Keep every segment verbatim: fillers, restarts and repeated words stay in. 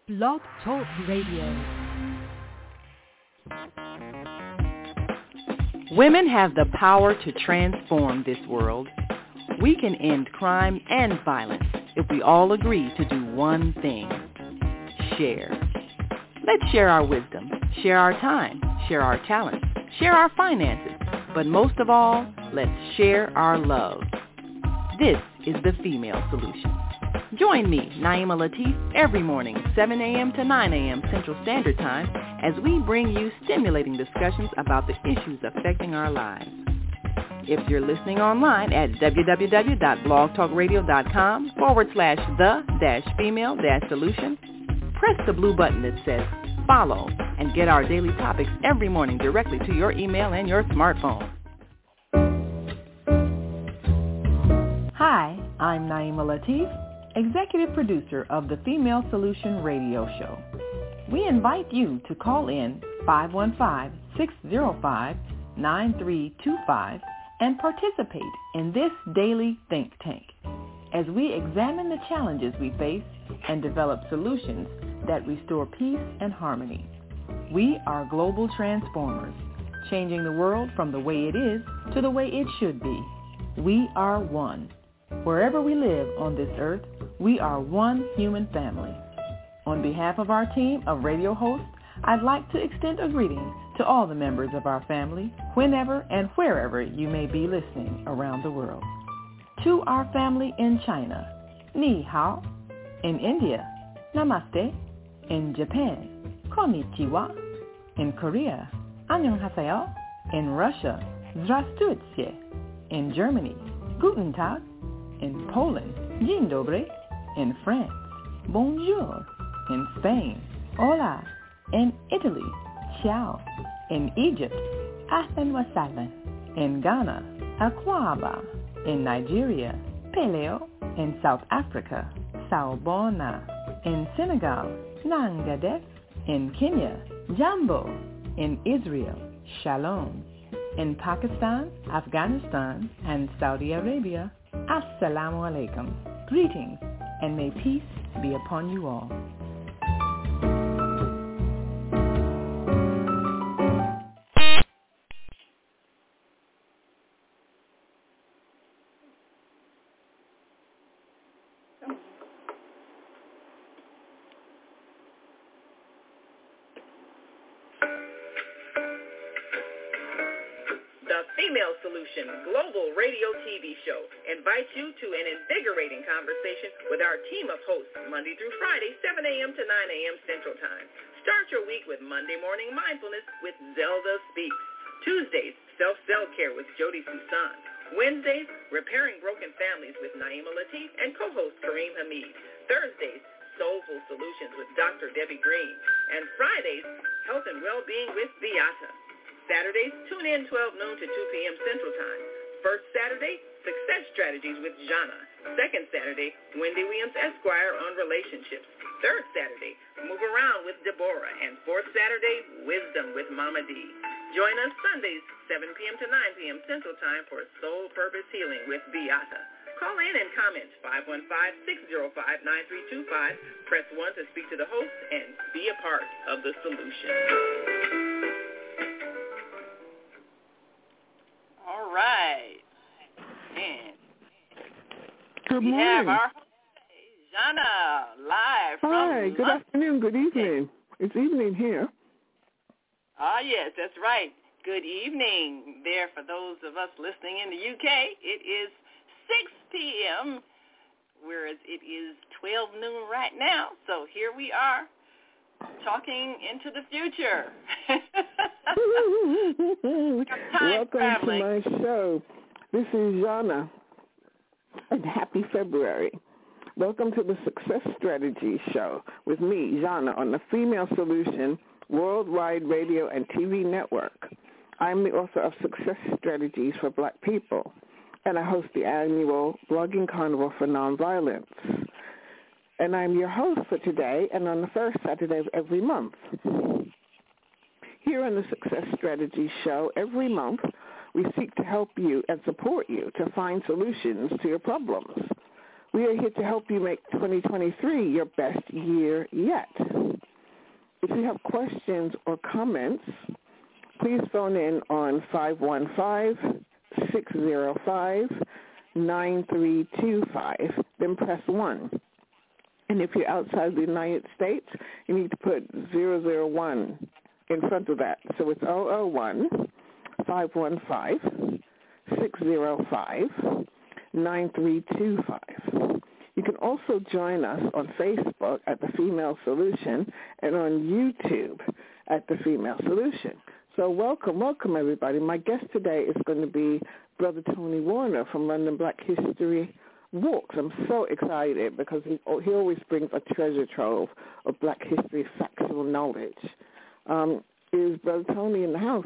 Blog Talk Radio. Women have the power to transform this world. We can end crime and violence if we all agree to do one thing: share. Let's share our wisdom, share our time, share our talents, share our finances, but most of all, let's share our love. This is the Female Solution. Join me, Naima Latif, every morning, seven a.m. to nine a.m. Central Standard Time, as we bring you stimulating discussions about the issues affecting our lives. If you're listening online at www.blogtalkradio.com forward slash the dash female dash solution, press the blue button that says follow and get our daily topics every morning directly to your email and your smartphone. Hi, I'm Naima Latif, executive producer of the Female Solution radio show. We invite you to call in five one five, six zero five, nine three two five and participate in this daily think tank as we examine the challenges we face and develop solutions that restore peace and harmony. We are global transformers, changing the world from the way it is to the way it should be. We are one. Wherever we live on this earth, we are one human family. On behalf of our team of radio hosts, I'd like to extend a greeting to all the members of our family, whenever and wherever you may be listening around the world. To our family in China, Ni Hao. In India, Namaste. In Japan, Konnichiwa. In Korea, Annyeonghaseyo. In Russia, Здравствуйте. In Germany, Guten Tag. In Poland, Dzień dobry. In France, Bonjour. In Spain, Hola. In Italy, Ciao. In Egypt, Ahlan wa sahlan. In Ghana, Akwaba. In Nigeria, Peleo. In South Africa, Sawubona. In Senegal, Nangadef. In Kenya, Jambo. In Israel, Shalom. In Pakistan, Afghanistan, and Saudi Arabia, Assalamu alaikum. Greetings, and may peace be upon you all. Female Solution Global Radio T V Show invites you to an invigorating conversation with our team of hosts Monday through Friday, seven a.m. to nine a.m. Central Time. Start your week with Monday Morning Mindfulness with Zelda Speaks. Tuesdays, Self-Cell Care with Jody Susan. Wednesdays, Repairing Broken Families with Naima Latif and co-host Kareem Hamid. Thursdays, Soulful Solutions with Doctor Debbie Green. And Fridays, Health and Wellbeing with Beata. Saturdays, tune in twelve noon to two p.m. Central Time. First Saturday, Success Strategies with Jana. Second Saturday, Wendy Williams Esquire on Relationships. Third Saturday, Move Around with Deborah. And fourth Saturday, Wisdom with Mama D. Join us Sundays, seven p.m. to nine p.m. Central Time for Soul Purpose Healing with Beata. Call in and comment five one five, six zero five, nine three two five. Press one to speak to the host and be a part of the solution. All right. Man. Good we morning. have our host, Jana, live from Hi, good London. afternoon, good evening. It's evening here. Ah, yes, that's right. Good evening there for those of us listening in the U K. It is six p.m., whereas it is twelve noon right now. So here we are talking into the future. Welcome traveling. to my show. This is Jana, and happy February. Welcome to the Success Strategy Show with me, Jana, on the Female Solution Worldwide Radio and T V Network. I'm the author of Success Strategies for Black People, and I host the annual Blogging Carnival for Nonviolence. And I'm your host for today and on the first Saturday of every month. Here on the Success Strategy Show, every month, we seek to help you and support you to find solutions to your problems. We are here to help you make twenty twenty-three your best year yet. If you have questions or comments, please phone in on five one five, six zero five, nine three two five, then press one. And if you're outside the United States, you need to put zero zero one in front of that. So it's zero zero one, five one five, six zero five, nine three two five. You can also join us on Facebook at The Female Solution and on YouTube at The Female Solution. So welcome, welcome, everybody. My guest today is going to be Brother Tony Warner from London Black History Walks. I'm so excited because he, he always brings a treasure trove of Black history factual knowledge. Um, is Brother Tony in the house?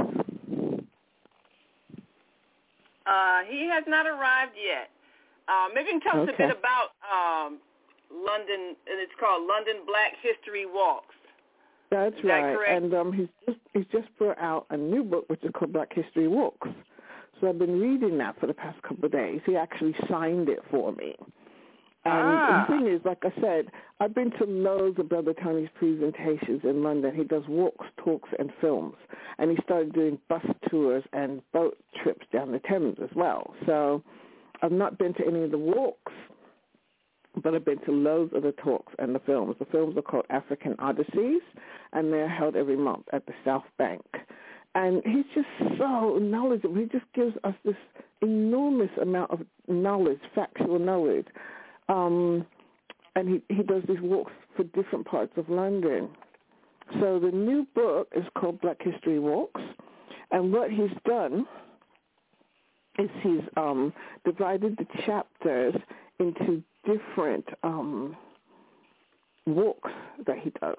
Uh, he has not arrived yet. Uh, maybe you can tell us okay. a bit about um, London, and it's called London Black History Walks. That's is that right. correct? And um, he's just he's just brought out a new book which is called Black History Walks. So I've been reading that for the past couple of days. He actually signed it for me. And ah. the thing is, like I said, I've been to loads of Brother Tony's presentations in London. He does walks, talks, and films. And he started doing bus tours and boat trips down the Thames as well. So I've not been to any of the walks, but I've been to loads of the talks and the films. The films are called African Odysseys, and they're held every month at the South Bank. And he's just so knowledgeable. He just gives us this enormous amount of knowledge, factual knowledge. Um, and he, he does these walks for different parts of London. So the new book is called Black History Walks. And what he's done is he's um, divided the chapters into different um, walks that he does.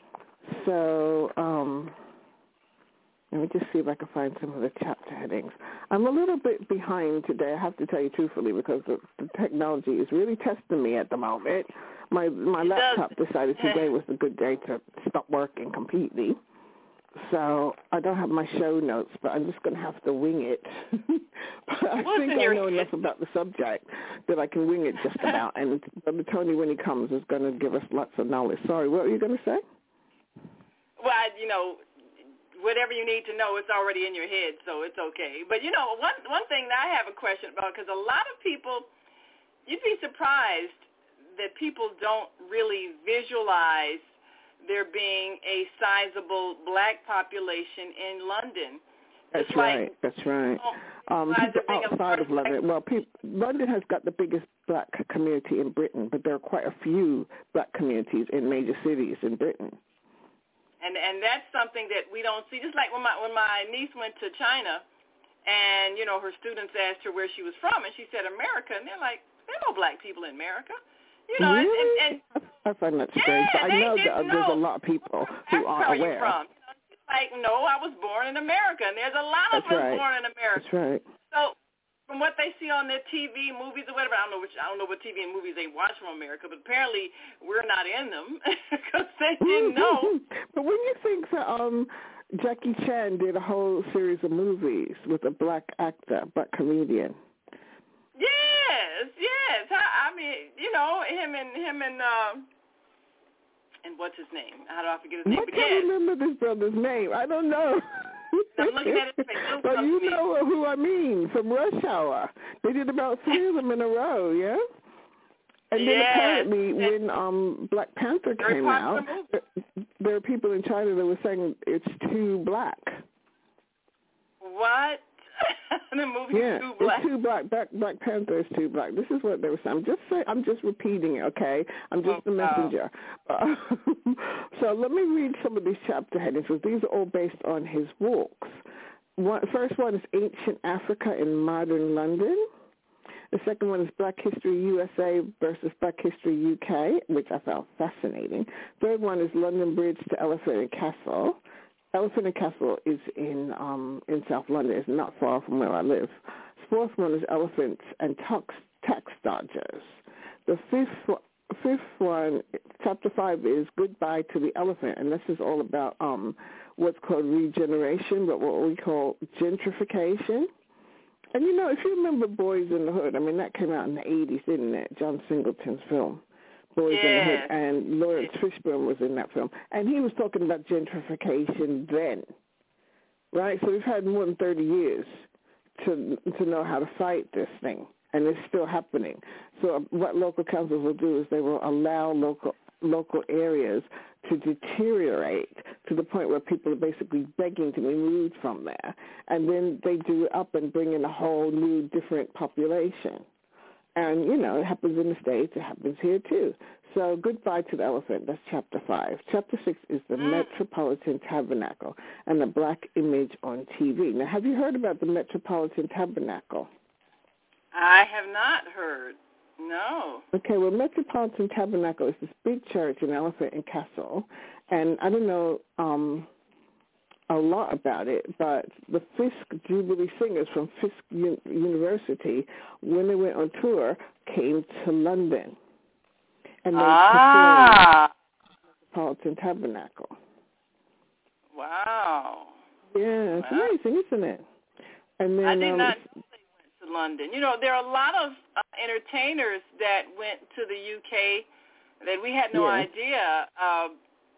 So um, let me just see if I can find some of the chapter headings. I'm a little bit behind today, I have to tell you truthfully, because the, the technology is really testing me at the moment. My my laptop decided today was a good day to stop working completely. So I don't have my show notes, but I'm just going to have to wing it. But I What's think in I your know head? enough about the subject that I can wing it just about. And Brother Tony, when he comes, is going to give us lots of knowledge. Sorry, what were you going to say? Well, I, you know, whatever you need to know, it's already in your head, so it's okay. But, you know, one one thing that I have a question about, because a lot of people, you'd be surprised that people don't really visualize there being a sizable black population in London. That's It's right. like, That's right. Um, Why is people it being a outside of London, well, people, London has got the biggest black community in Britain, but there are quite a few black communities in major cities in Britain. And and that's something that we don't see. Just like when my when my niece went to China, and you know her students asked her where she was from, and she said America, and they're like, there are no black people in America, you know. Really? And, and, and I find that strange. yeah, but I they know that didn't there's know. a lot of people who That's aren't where aware. you're from. You know, she's like, no, I was born in America, and there's a lot of That's us right. born in America. That's right. So from what they see on their T V, movies, or whatever, I don't know which I don't know what T V and movies they watch from America, but apparently we're not in them because they didn't know. But when you think that um, Jackie Chan did a whole series of movies with a black actor, black comedian. Yes, yes. I, I mean, you know, him and him and uh, and what's his name? How do I forget his name? I But can't yes. remember this brother's name. I don't know. I'm looking at his face. It'll But come you to me. know who I mean from Rush Hour. They did about three of them in a row, yeah? And then Yes. apparently when um, Black Panther Very came popular out, movie. there, there are people in China that were saying it's too black. What? The movie Yeah, Too Black. it's too black. Black. Black Panther is too black. This is what they were saying. I'm just saying. I'm just repeating it. Okay, I'm just Oh, the wow. messenger. Uh, so let me read some of these chapter headings. So these are all based on his walks. One, first one is Ancient Africa in Modern London. The second one is Black History U S A versus Black History U K, which I found fascinating. Third one is London Bridge to Elephant and Castle. Elephant and Castle is in um, in South London. It's not far from where I live. The fourth one is Elephants and Tax, tax Dodgers. The fifth fifth one, chapter five, is Goodbye to the Elephant, and this is all about um, what's called regeneration, but what we call gentrification. And, you know, if you remember Boys in the Hood, I mean, that came out in the eighties, didn't it? John Singleton's film, Boys yes. in the Hood. And Lawrence Fishburne was in that film. And he was talking about gentrification then, right? So we've had more than thirty years to to know how to fight this thing, and it's still happening. So what local councils will do is they will allow local local areas to deteriorate to the point where people are basically begging to be moved from there. And then they do it up and bring in a whole new, different population. And, you know, it happens in the States. It happens here, too. So goodbye to the elephant. That's chapter five. Chapter six is the mm. Metropolitan Tabernacle and the black image on T V. Now, have you heard about the Metropolitan Tabernacle? I have not heard. No. Okay, well, Metropolitan Tabernacle is this big church in Elephant and Castle, and I don't know um, a lot about it, but the Fisk Jubilee Singers from Fisk U- University, when they went on tour, came to London, and they ah. performed Metropolitan Tabernacle. Wow. Yeah, it's wow. amazing, isn't it? And then, I did um, not to London. You know, there are a lot of uh, entertainers that went to the U K that we had no yeah. idea. Uh,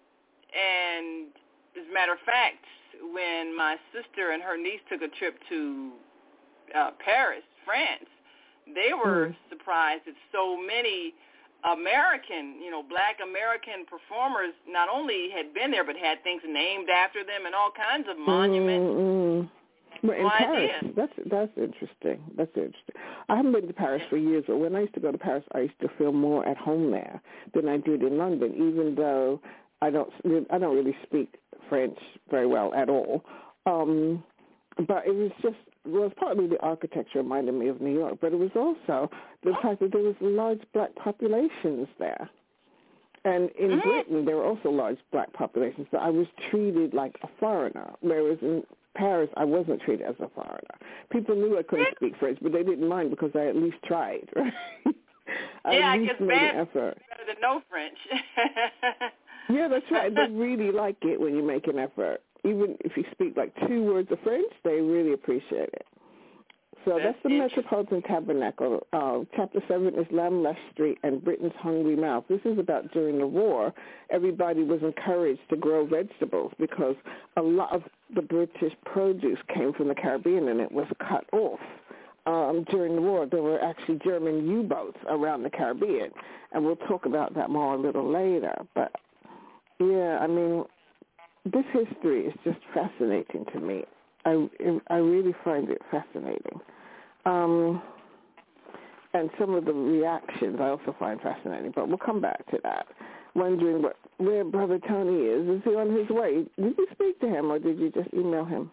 and as a matter of fact, when my sister and her niece took a trip to uh, Paris, France, they were mm. surprised that so many American, you know, black American performers not only had been there but had things named after them and all kinds of monuments. Mm-hmm. Well, in no Paris, idea. that's that's interesting. That's interesting. I haven't been to Paris for years, but when I used to go to Paris, I used to feel more at home there than I did in London. Even though I don't, I don't really speak French very well at all. Um, but it was just, well, it was partly the architecture reminded me of New York, but it was also the fact that there was large black populations there. And in mm-hmm. Britain, there were also large black populations, but I was treated like a foreigner, whereas in Paris, I wasn't treated as a foreigner. People knew I couldn't speak French, but they didn't mind because I at least tried, right? I yeah, at I least guess made bad an effort. better than no French. Yeah, that's right. They really like it when you make an effort. Even if you speak like two words of French, they really appreciate it. So that's, that's the Metropolitan Tabernacle. Uh, chapter seven is Lamb Street and Britain's Hungry Mouth. This is about during the war, everybody was encouraged to grow vegetables because a lot of the British produce came from the Caribbean and it was cut off. Um, during the war, there were actually German U-boats around the Caribbean, and we'll talk about that more a little later. But, yeah, I mean, this history is just fascinating to me. I, I really find it fascinating. Um, and some of the reactions I also find fascinating, but we'll come back to that. Wondering what, where Brother Tony is. Is he on his way? Did you speak to him or did you just email him?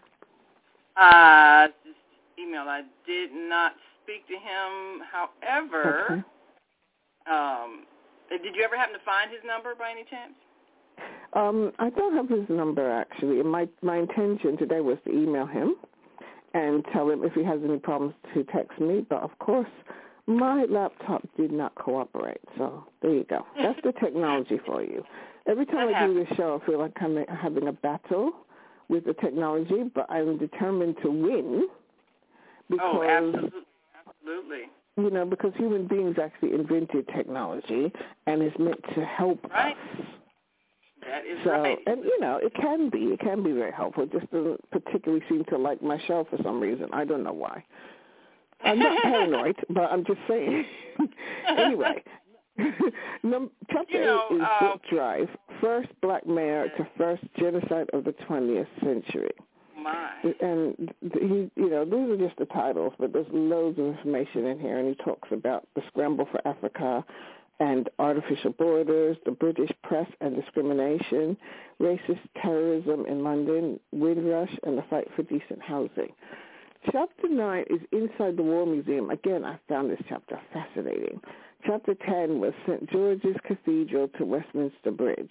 Uh, just email. I did not speak to him. However, okay. um, did you ever happen to find his number by any chance? Um, I don't have his number, actually. My my intention today was to email him and tell him if he has any problems to text me. But, of course, my laptop did not cooperate. So there you go. That's the technology for you. Every time I do this show, I feel like I'm having a battle with the technology, but I'm determined to win because, oh, absolutely. absolutely. you know, because human beings actually invented technology and is meant to help right. us. That is so, right. and, you know, it can be. It can be very helpful. It just doesn't particularly seem to like my show for some reason. I don't know why. I'm not paranoid, but I'm just saying. Anyway, Num- chapter you know, eight is uh, Book Drive, First Black Mayor to First Genocide of the twentieth Century. My. And, he, you know, these are just the titles, but there's loads of information in here, and he talks about the scramble for Africa, and artificial borders, the British press and discrimination, racist terrorism in London, Windrush, and the fight for decent housing. Chapter nine is Inside the War Museum. Again, I found this chapter fascinating. Chapter ten was Saint George's Cathedral to Westminster Bridge.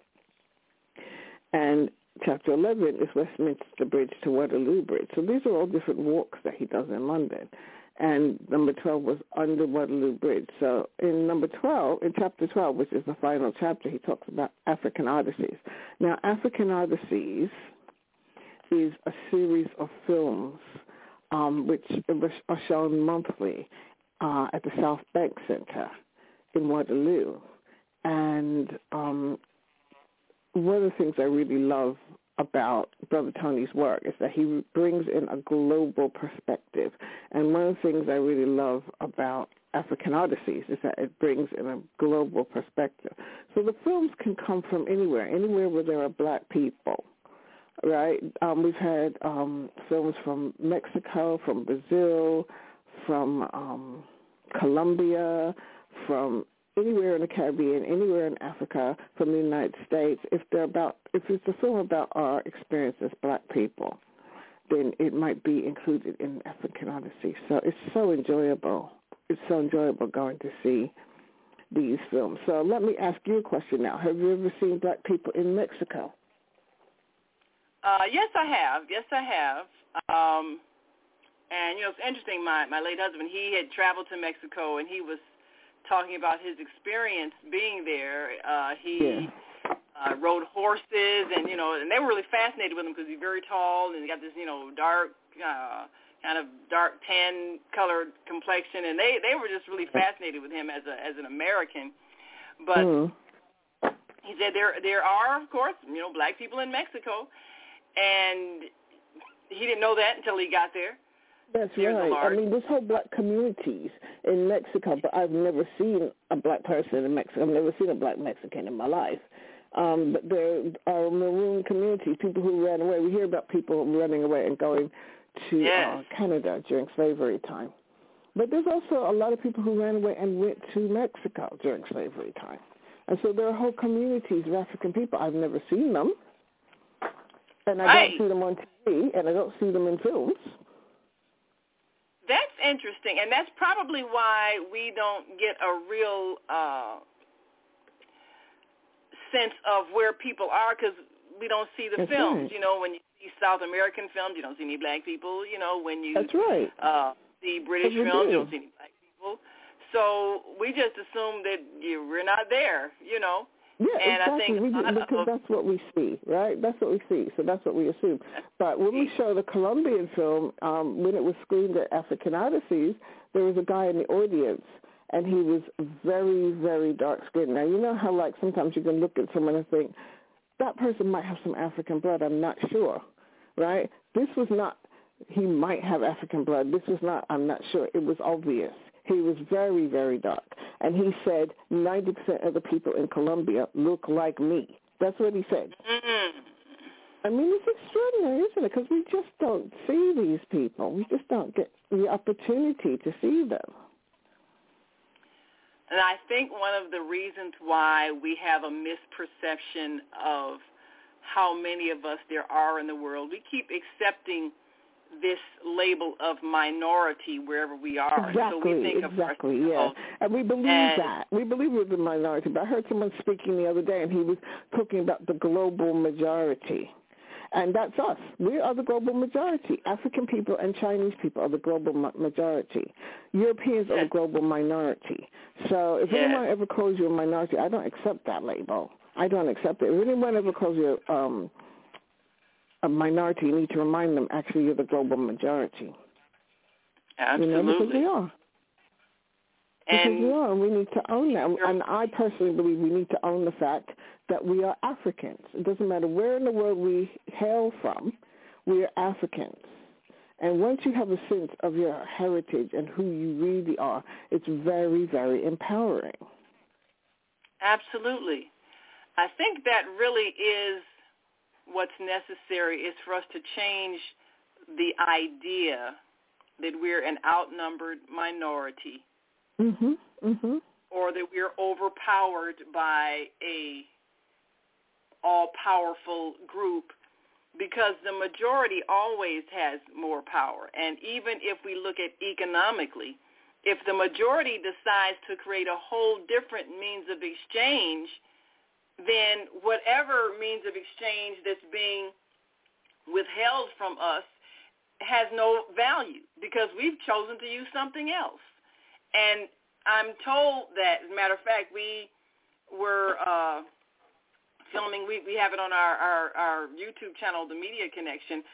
And chapter eleven is Westminster Bridge to Waterloo Bridge. So these are all different walks that he does in London. And number twelve was Under Waterloo Bridge. So in number twelve, in chapter twelve, which is the final chapter, he talks about African Odysseys. Now, African Odysseys is a series of films um, which are shown monthly uh, at the South Bank Center in Waterloo. And um, one of the things I really love about Brother Tony's work is that he brings in a global perspective. And one of the things I really love about African Odysseys is that it brings in a global perspective. So the films can come from anywhere, anywhere where there are black people, right? Um, we've had um, films from Mexico, from Brazil, from um, Colombia, from anywhere in the Caribbean, anywhere in Africa, from the United States. If they're about, if it's a film about our experience as black people, then it might be included in African Odyssey. So it's so enjoyable. It's so enjoyable going to see these films. So let me ask you a question now. Have you ever seen black people in Mexico? Uh, yes, I have. Yes, I have. Um, and, you know, it's interesting. My, my late husband, he had traveled to Mexico, and he was talking about his experience being there. Uh, he yeah. uh, rode horses, and, you know, and they were really fascinated with him because he's very tall, and he got this, you know, dark, uh, kind of dark tan-colored complexion, and they, they were just really fascinated with him as a as an American. But mm. he said there there are, of course, you know, black people in Mexico, and he didn't know that until he got there. That's There's right. large... I mean, there's whole black communities in Mexico, but I've never seen a black person in Mexico. I've never seen a black Mexican in my life. Um, but there are maroon communities, people who ran away. We hear about people running away and going to yes. uh, Canada during slavery time. But there's also a lot of people who ran away and went to Mexico during slavery time. And so there are whole communities of African people. I've never seen them. And I right. don't see them on T V, and I don't see them in films. That's interesting, and that's probably why we don't get a real uh, sense of where people are, because we don't see the That's films. Right. You know, when you see South American films, you don't see any black people. You know, when you That's right. uh, see British That's films, do. you don't see any black people. So we just assume that you, we're not there, you know. Yeah, and exactly. I think we do, because of, that's what we see, right? That's what we see. So that's what we assume. But when we show the Colombian film, um, when it was screened at African Odysseys, there was a guy in the audience, and he was very, very dark-skinned. Now, you know how, like, sometimes you can look at someone and think, that person might have some African blood. I'm not sure, right? This was not, he might have African blood. This was not, I'm not sure. It was obvious. He was very, very dark. And he said ninety percent of the people in Colombia look like me. That's what he said. Mm-hmm. I mean, it's extraordinary, isn't it? Because we just don't see these people. We just don't get the opportunity to see them. And I think one of the reasons why we have a misperception of how many of us there are in the world, we keep accepting this label of minority wherever we are. Exactly, so we think exactly, of yeah. And we believe and, that. We believe we're the minority. But I heard someone speaking the other day, and he was talking about the global majority. And that's us. We are the global majority. African people and Chinese people are the global ma- majority. Europeans yes. are the global minority. So if yes. anyone ever calls you a minority, I don't accept that label. I don't accept it. If anyone ever calls you um, a minority, you need to remind them, actually, you're the global majority. Absolutely. You know, because we are. And because we are, and we need to own that. And I personally believe we need to own the fact that we are Africans. It doesn't matter where in the world we hail from, we are Africans. And once you have a sense of your heritage and who you really are, it's very, very empowering. Absolutely. I think that really is what's necessary, is for us to change the idea that we're an outnumbered minority, mm-hmm, mm-hmm. or that we're overpowered by a all-powerful group, because the majority always has more power. And even if we look at economically, if the majority decides to create a whole different means of exchange, then whatever means of exchange that's being withheld from us has no value, because we've chosen to use something else. And I'm told that, as a matter of fact, we were uh, filming, we, we have it on our, our, our YouTube channel, The Media Connection.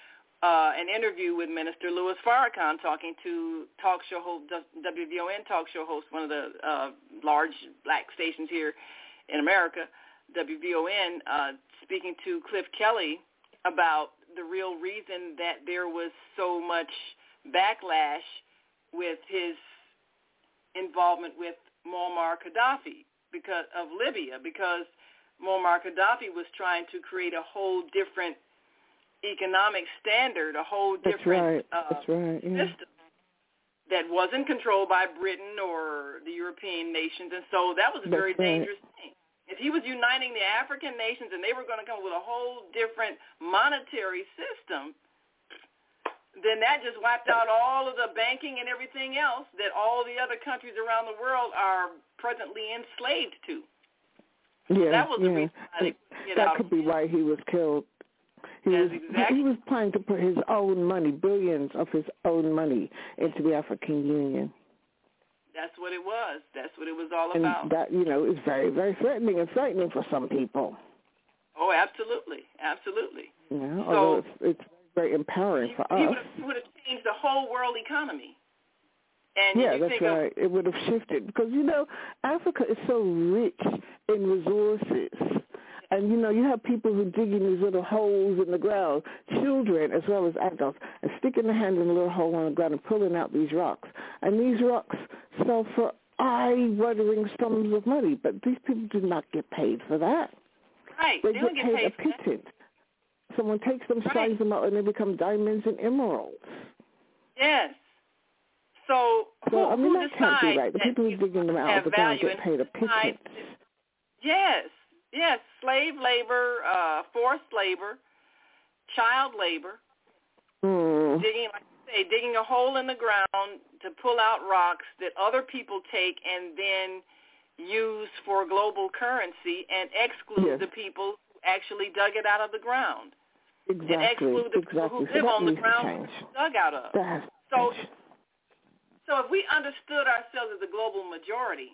uh, an interview with Minister Louis Farrakhan talking to talk show host, W V O N talk show host, one of the uh, large black stations here in America, W V O N, uh, speaking to Cliff Kelly about the real reason that there was so much backlash with his involvement with Muammar Gaddafi because of Libya, because Muammar Gaddafi was trying to create a whole different economic standard, a whole different That's right. Uh, That's right. Yeah. system that wasn't controlled by Britain or the European nations, and so that was a That's very right. dangerous thing. If he was uniting the African nations and they were going to come up with a whole different monetary system, then that just wiped out all of the banking and everything else that all the other countries around the world are presently enslaved to. Yeah, that was yeah. the reason why they get that out. could be why he was killed. He Yes, was exactly. he was planning to put his own money, billions of his own money, into the African Union. That's what it was. That's what it was all And about. that, you know, is very, very threatening and frightening for some people. Oh, absolutely, absolutely. You know, so although it's, it's very empowering for he us. He would have changed the whole world economy. And yeah, you that's think right. Of, it would have shifted because, you know, Africa is so rich in resources. And, you know, you have people who dig in these little holes in the ground, children as well as adults, and sticking their hand in a little hole on the ground and pulling out these rocks. And these rocks sell for eye-watering sums of money, but these people do not get paid for that. Right. They, they get don't get paid, paid a pittance. Someone takes them, right. size them out, and they become diamonds and emeralds. Yes. So, so who, I mean, who that can't be right. The people who digging them out of the ground get paid a pittance. Yes. Yes, slave labor, uh, forced labor, child labor, mm. digging, like you say, digging a hole in the ground to pull out rocks that other people take and then use for global currency and exclude yes. the people who actually dug it out of the ground. Exactly. And exclude the exactly. people who so live on the ground change. dug out of. That so, so if we understood ourselves as a global majority,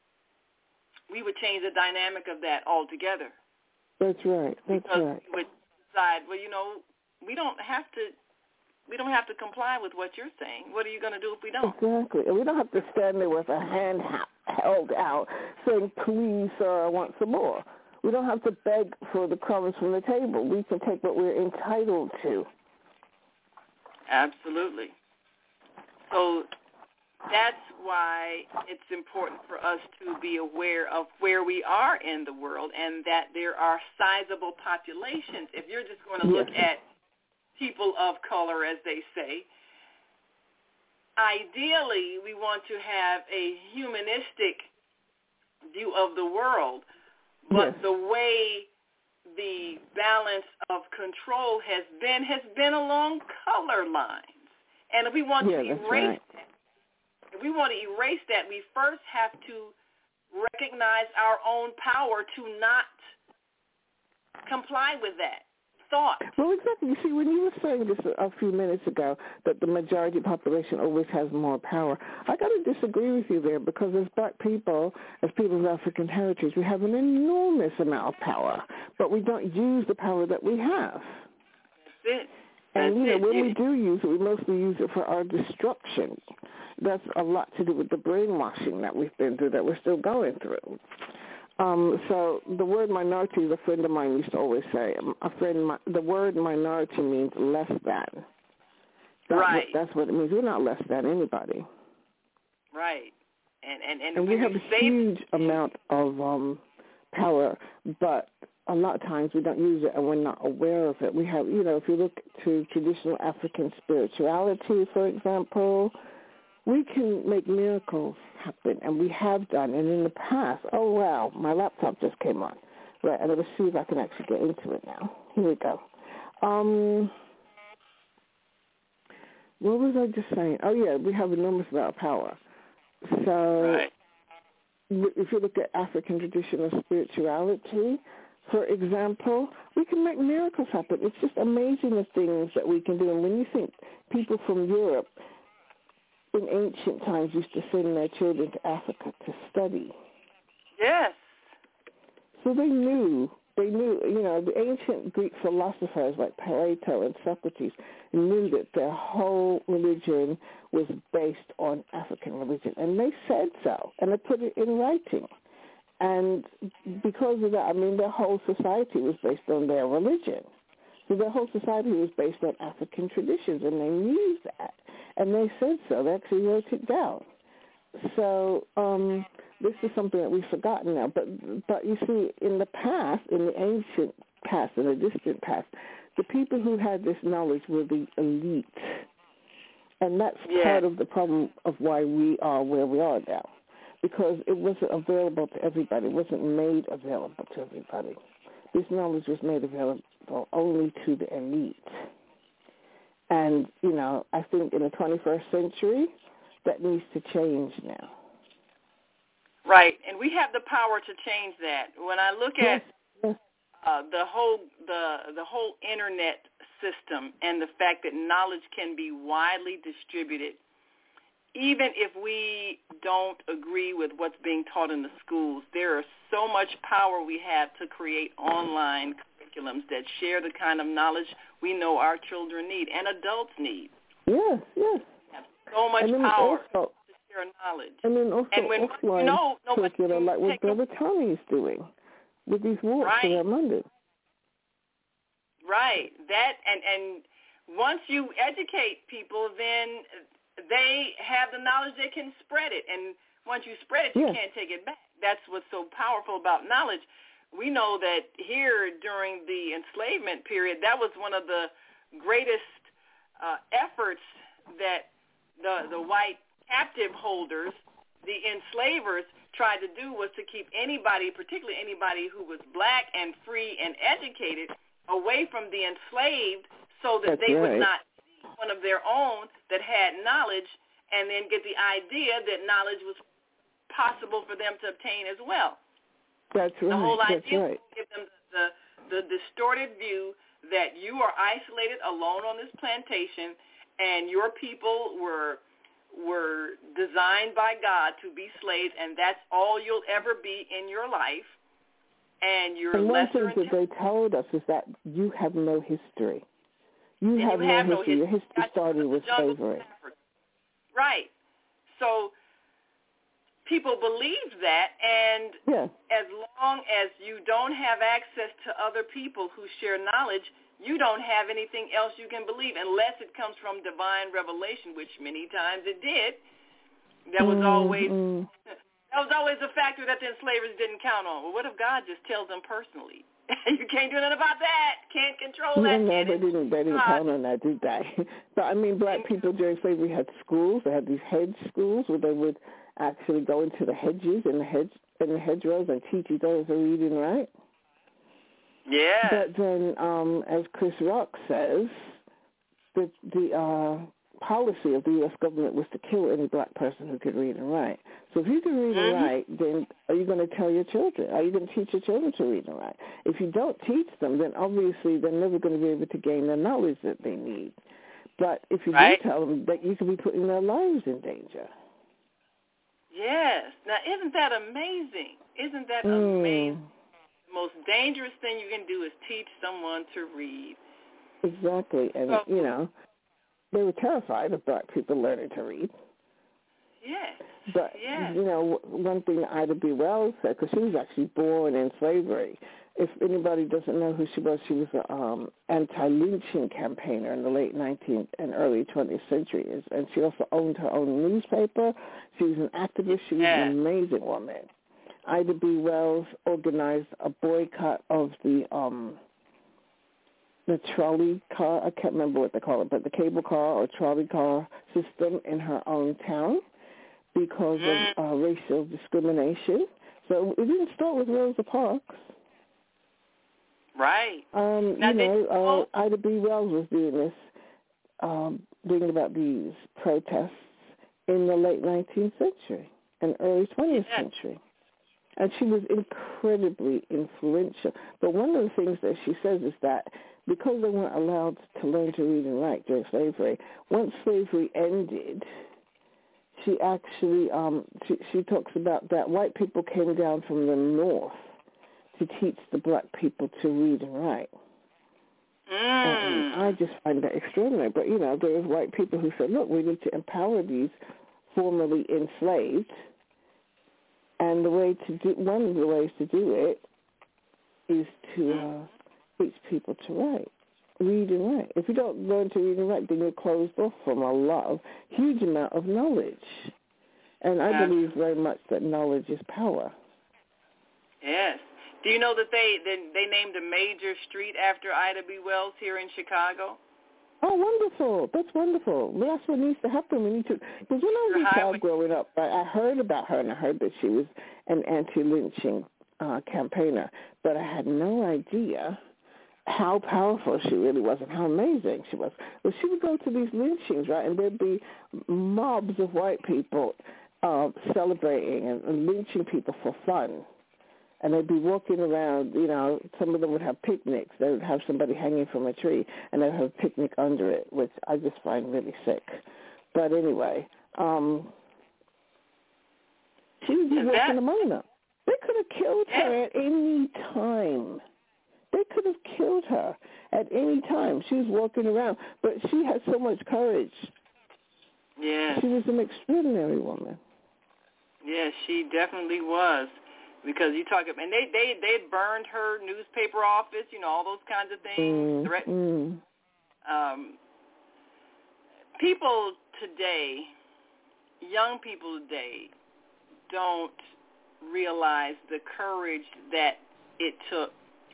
we would change the dynamic of that altogether. That's right. That's because right. we would decide, well, you know, we don't have to, we don't have to comply with what you're saying. What are you going to do if we don't? Exactly. And we don't have to stand there with a hand held out saying, please, sir, I want some more. We don't have to beg for the crumbs from the table. We can take what we're entitled to. Absolutely. So that's why it's important for us to be aware of where we are in the world and that there are sizable populations. If you're just going to look yes. at people of color, as they say, ideally we want to have a humanistic view of the world, but yes. the way the balance of control has been has been along color lines. And if we want yeah, to that's erase right. that, if we want to erase that, we first have to recognize our own power to not comply with that thought. Well, exactly. You see, when you were saying this a few minutes ago, that the majority population always has more power, I got to disagree with you there because as black people, as people of African heritage, we have an enormous amount of power, but we don't use the power that we have. That's it. And, That's you know, it. when yeah. we do use it, we mostly use it for our destruction. That's a lot to do with the brainwashing that we've been through, that we're still going through. Um, so the word minority, a friend of mine used to always say, a friend, the word minority means less than. That's right. What, that's what it means. We're not less than anybody. Right. And and, and, and we have a huge th- amount of um, power, but a lot of times we don't use it and we're not aware of it. We have, you know, if you look to traditional African spirituality, for example, we can make miracles happen, and we have done. And in the past, oh, wow, my laptop just came on. Right, and let's see if I can actually get into it now. Here we go. Um, what was I just saying? Oh, yeah, we have enormous amount of power. So right. if you look at African traditional spirituality, for example, we can make miracles happen. It's just amazing the things that we can do. And when you think people from Europe in ancient times used to send their children to Africa to study. Yes. So they knew They knew, you know, the ancient Greek philosophers like Plato and Socrates knew that their whole religion was based on African religion, and they said so, and they put it in writing. And because of that, I mean, their whole society was based on their religion. So their whole society was based on African traditions, and they knew that, and they said so. They actually wrote it down. So um, this is something that we've forgotten now. But but you see, in the past, in the ancient past, in the distant past, the people who had this knowledge were the elite. And that's yeah. part of the problem of why we are where we are now, because it wasn't available to everybody. It wasn't made available to everybody. This knowledge was made available only to the elite. And, you know, I think in the twenty-first century, that needs to change now. Right, and we have the power to change that. When I look at yes, yes. Uh, the whole the the whole internet system and the fact that knowledge can be widely distributed, even if we don't agree with what's being taught in the schools, there is so much power we have to create online curriculums that share the kind of knowledge we know our children need and adults need. Yes, yes. So much power also, to share knowledge. And then also and when, offline you know, no, curriculum, like what Brother Tommy is doing with these walks right. around London. Right. That and, and once you educate people, then they have the knowledge, they can spread it. And once you spread it, you yes. can't take it back. That's what's so powerful about knowledge. We know that here during the enslavement period, that was one of the greatest uh, efforts that the the white captive holders, the enslavers, tried to do was to keep anybody, particularly anybody who was black and free and educated, away from the enslaved so that That's they right. would not see one of their own that had knowledge and then get the idea that knowledge was possible for them to obtain as well. That's right. The whole That's idea right. was to give them the, the distorted view that you are isolated alone on this plantation and your people were were designed by God to be slaves, and that's all you'll ever be in your life. And you're and one lesser thing that they told us is that you have no history. You, have, you no have no history. history. Your history started with slavery. Right. So people believe that, and yeah. as long as you don't have access to other people who share knowledge, you don't have anything else you can believe unless it comes from divine revelation, which many times it did. That was mm-hmm. always that was always a factor that the enslavers didn't count on. Well, what if God just tells them personally? You can't do nothing about that. Can't control that. Yeah, no, they didn't, they didn't count on that, did they? But, I mean, black people during slavery had schools. They had these hedge schools where they would actually go into the hedges and the hedge and the hedgerows and teach each other to read and write. Yeah. But then, um, as Chris Rock says, the the uh, policy of the U S government was to kill any black person who could read and write. So if you can read mm-hmm. and write, then are you going to tell your children? Are you going to teach your children to read and write? If you don't teach them, then obviously they're never going to be able to gain the knowledge that they need. But if you right. do tell them, that you could be putting their lives in danger. Yes. Now, isn't that amazing? Isn't that mm. amazing? The most dangerous thing you can do is teach someone to read. Exactly. And, so, you know, they were terrified of black people learning to read. Yes. But, yes. you know, one thing Ida B. Wells said, because she was actually born in slavery. If anybody doesn't know who she was, she was an um, anti-lynching campaigner in the late nineteenth and early twentieth centuries. And she also owned her own newspaper. She was an activist. She was yes. an amazing woman. Ida B. Wells organized a boycott of the um, the trolley car. I can't remember what they call it, but the cable car or trolley car system in her own town because mm. of uh, racial discrimination. So it didn't start with Rosa Parks. Right. Um, now, you know, you know, uh, Ida B. Wells was doing this, um, bringing about these protests in the late nineteenth century and early twentieth yes. century. And she was incredibly influential. But one of the things that she says is that because they weren't allowed to learn to read and write during slavery, once slavery ended, she actually, um, she, she talks about that white people came down from the north to teach the black people to read and write. Mm. And I just find that extraordinary. But, you know, there was white people who said, look, we need to empower these formerly enslaved. And the way to do, one of the ways to do it is to uh, teach people to write, read and write. If you don't learn to read and write, then you're closed off from a lot of, huge amount of knowledge. And I Yeah. believe very much that knowledge is power. Yes. Do you know that they, they they named a major street after Ida B. Wells here in Chicago? Oh, wonderful. That's wonderful. Well, that's what needs to happen. We need to, because when I was a child growing up, I, I heard about her, and I heard that she was an anti-lynching uh, campaigner, but I had no idea how powerful she really was and how amazing she was. Well, she would go to these lynchings, right, and there'd be mobs of white people uh, celebrating and, and lynching people for fun. And they'd be walking around, you know, some of them would have picnics. They would have somebody hanging from a tree, and they'd have a picnic under it, which I just find really sick. But anyway, um, she was just walking among them. They could have killed her at any time. They could have killed her at any time. She was walking around, but she had so much courage. Yeah. She was an extraordinary woman. Yes, she definitely was. Because you talk about, and they they they burned her newspaper office, you know, all those kinds of things. Mm, Threat- mm. Um, people today, young people today, don't realize the courage that it took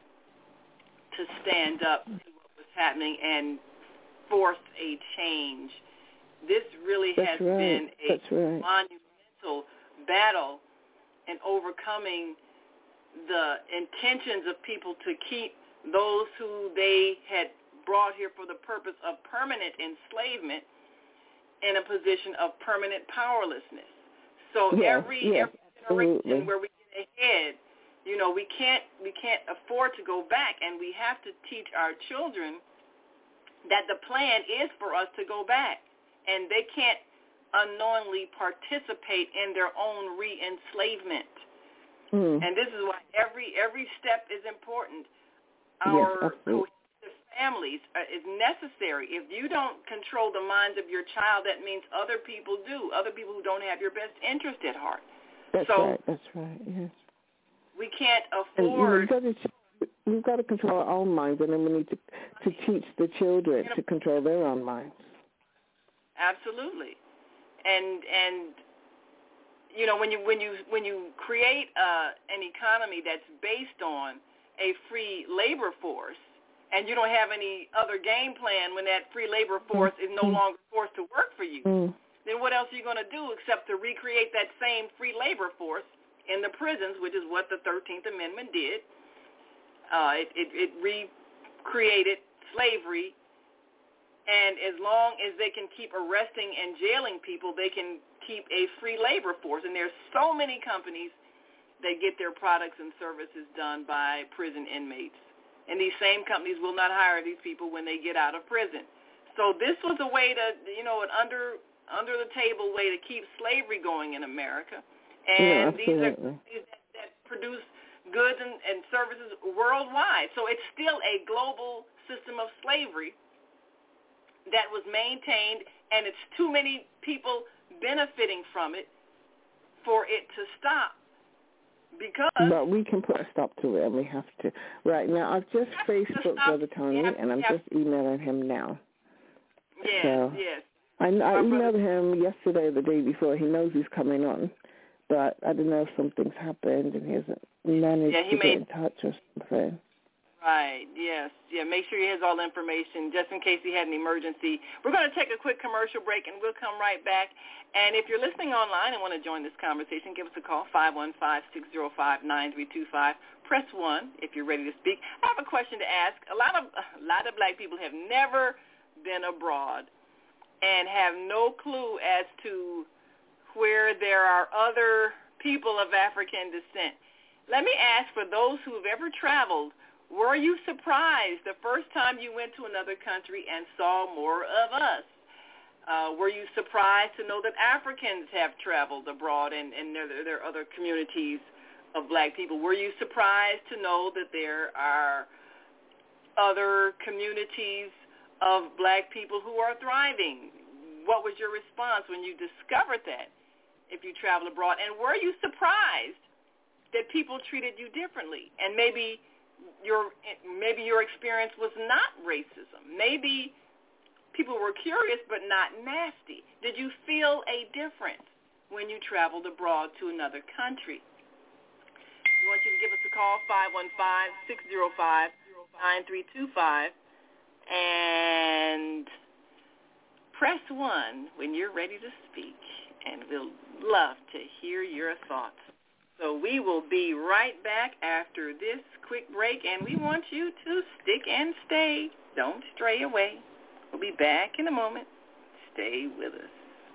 to stand up to what was happening and force a change. This really That's has right. been a That's right. monumental battle in overcoming the intentions of people to keep those who they had brought here for the purpose of permanent enslavement in a position of permanent powerlessness. So yes, every, yes, every generation absolutely. where we get ahead, you know, we can't we can't afford to go back, and we have to teach our children that the plan is for us to go back, and they can't unknowingly participate in their own re-enslavement. Mm. And this is why every every step is important. Yes, Our cohesive families uh, is necessary. If you don't control the minds of your child, that means other people do, other people who don't have your best interest at heart. That's so right, that's right, yes. We can't And, you know, afford... we've, got to, we've got to control our own minds, and then we need to, to teach the children to control their own minds. Absolutely. And and you know when you when you when you create uh, an economy that's based on a free labor force, and you don't have any other game plan when that free labor force mm-hmm. is no longer forced to work for you, mm-hmm. then what else are you going to do except to recreate that same free labor force in the prisons, which is what the thirteenth Amendment did. Uh, it, it, it recreated slavery. And as long as they can keep arresting and jailing people, they can keep a free labor force. And there's so many companies that get their products and services done by prison inmates. And these same companies will not hire these people when they get out of prison. So this was a way to, you know, an under under the table way to keep slavery going in America. And yeah, these are companies that, that produce goods and, and services worldwide. So it's still a global system of slavery that was maintained, and it's too many people benefiting from it for it to stop. Because but we can put a stop to it, and we have to. Right now, I've just Facebooked Brother Tony, have, and I'm have, just emailing him now. Yes, so yes. I, I emailed him yesterday or the day before. He knows he's coming on, but I don't know if something's happened, and he hasn't managed yeah, he to made, get in touch or something. Right, yes. Yeah, make sure he has all the information just in case he had an emergency. We're going to take a quick commercial break, and we'll come right back. And if you're listening online and want to join this conversation, give us a call, five one five, six zero five, nine three two five. Press one if you're ready to speak. I have a question to ask. A lot of a lot of black people have never been abroad and have no clue as to where there are other people of African descent. Let me ask, for those who have ever traveled, were you surprised the first time you went to another country and saw more of us? Uh, were you surprised to know that Africans have traveled abroad and, and there, there are other communities of black people. Were you surprised to know that there are other communities of black people who are thriving? What was your response when you discovered that if you travel abroad? And were you surprised that people treated you differently? And maybe your maybe your experience was not racism. Maybe people were curious but not nasty. Did you feel a difference when you traveled abroad to another country? We want you to give us a call, five one five, six zero five, nine three two five, and press one when you're ready to speak, and we'll love to hear your thoughts. So we will be right back after this quick break, and we want you to stick and stay. Don't stray away. We'll be back in a moment. Stay with us.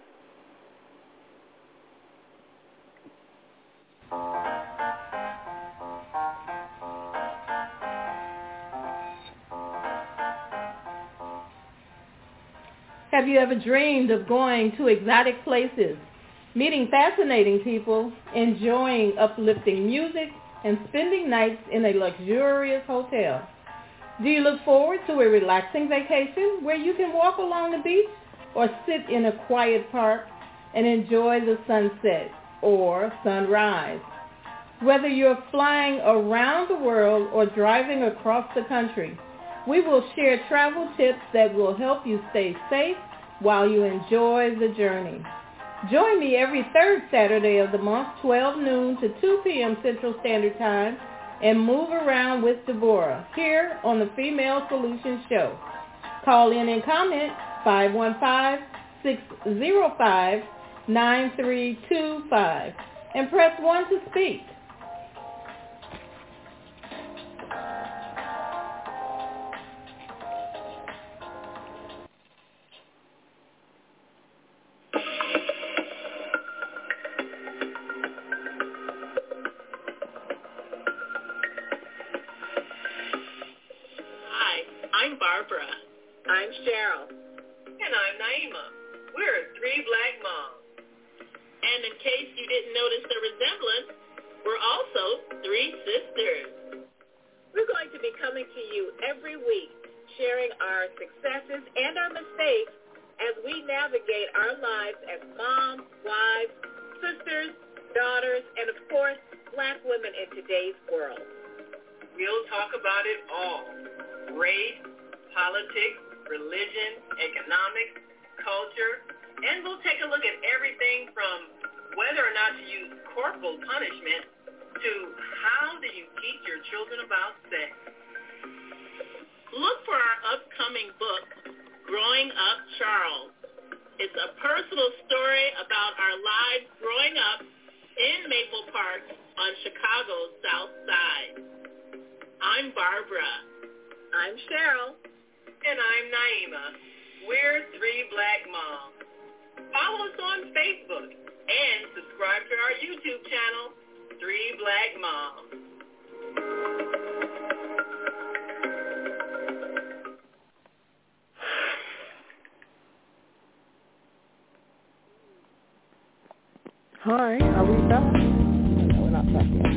Have you ever dreamed of going to exotic places, meeting fascinating people, enjoying uplifting music, and spending nights in a luxurious hotel? Do you look forward to a relaxing vacation where you can walk along the beach or sit in a quiet park and enjoy the sunset or sunrise? Whether you're flying around the world or driving across the country, we will share travel tips that will help you stay safe while you enjoy the journey. Join me every third Saturday of the month, twelve noon to two p.m. Central Standard Time, and move around with Deborah here on the Female Solutions Show. Call in and comment five one five, six zero five, nine three two five and press one to speak. I'm Barbara. I'm Cheryl. And I'm Naima. We're three black moms. And in case you didn't notice the resemblance, we're also three sisters. We're going to be coming to you every week, sharing our successes and our mistakes as we navigate our lives as moms, wives, sisters, daughters, and of course, black women in today's world. We'll talk about it all. Race, politics, religion, economics, culture, and we'll take a look at everything from whether or not to use corporal punishment to how do you teach your children about sex. Look for our upcoming book, Growing Up Charles. It's a personal story about our lives growing up in Maple Park on Chicago's South Side. I'm Barbara. I'm Cheryl. And I'm Naima. We're three black moms. Follow us on Facebook and subscribe to our YouTube channel, Three Black Moms. Hi, are we back? No, we're not back yet.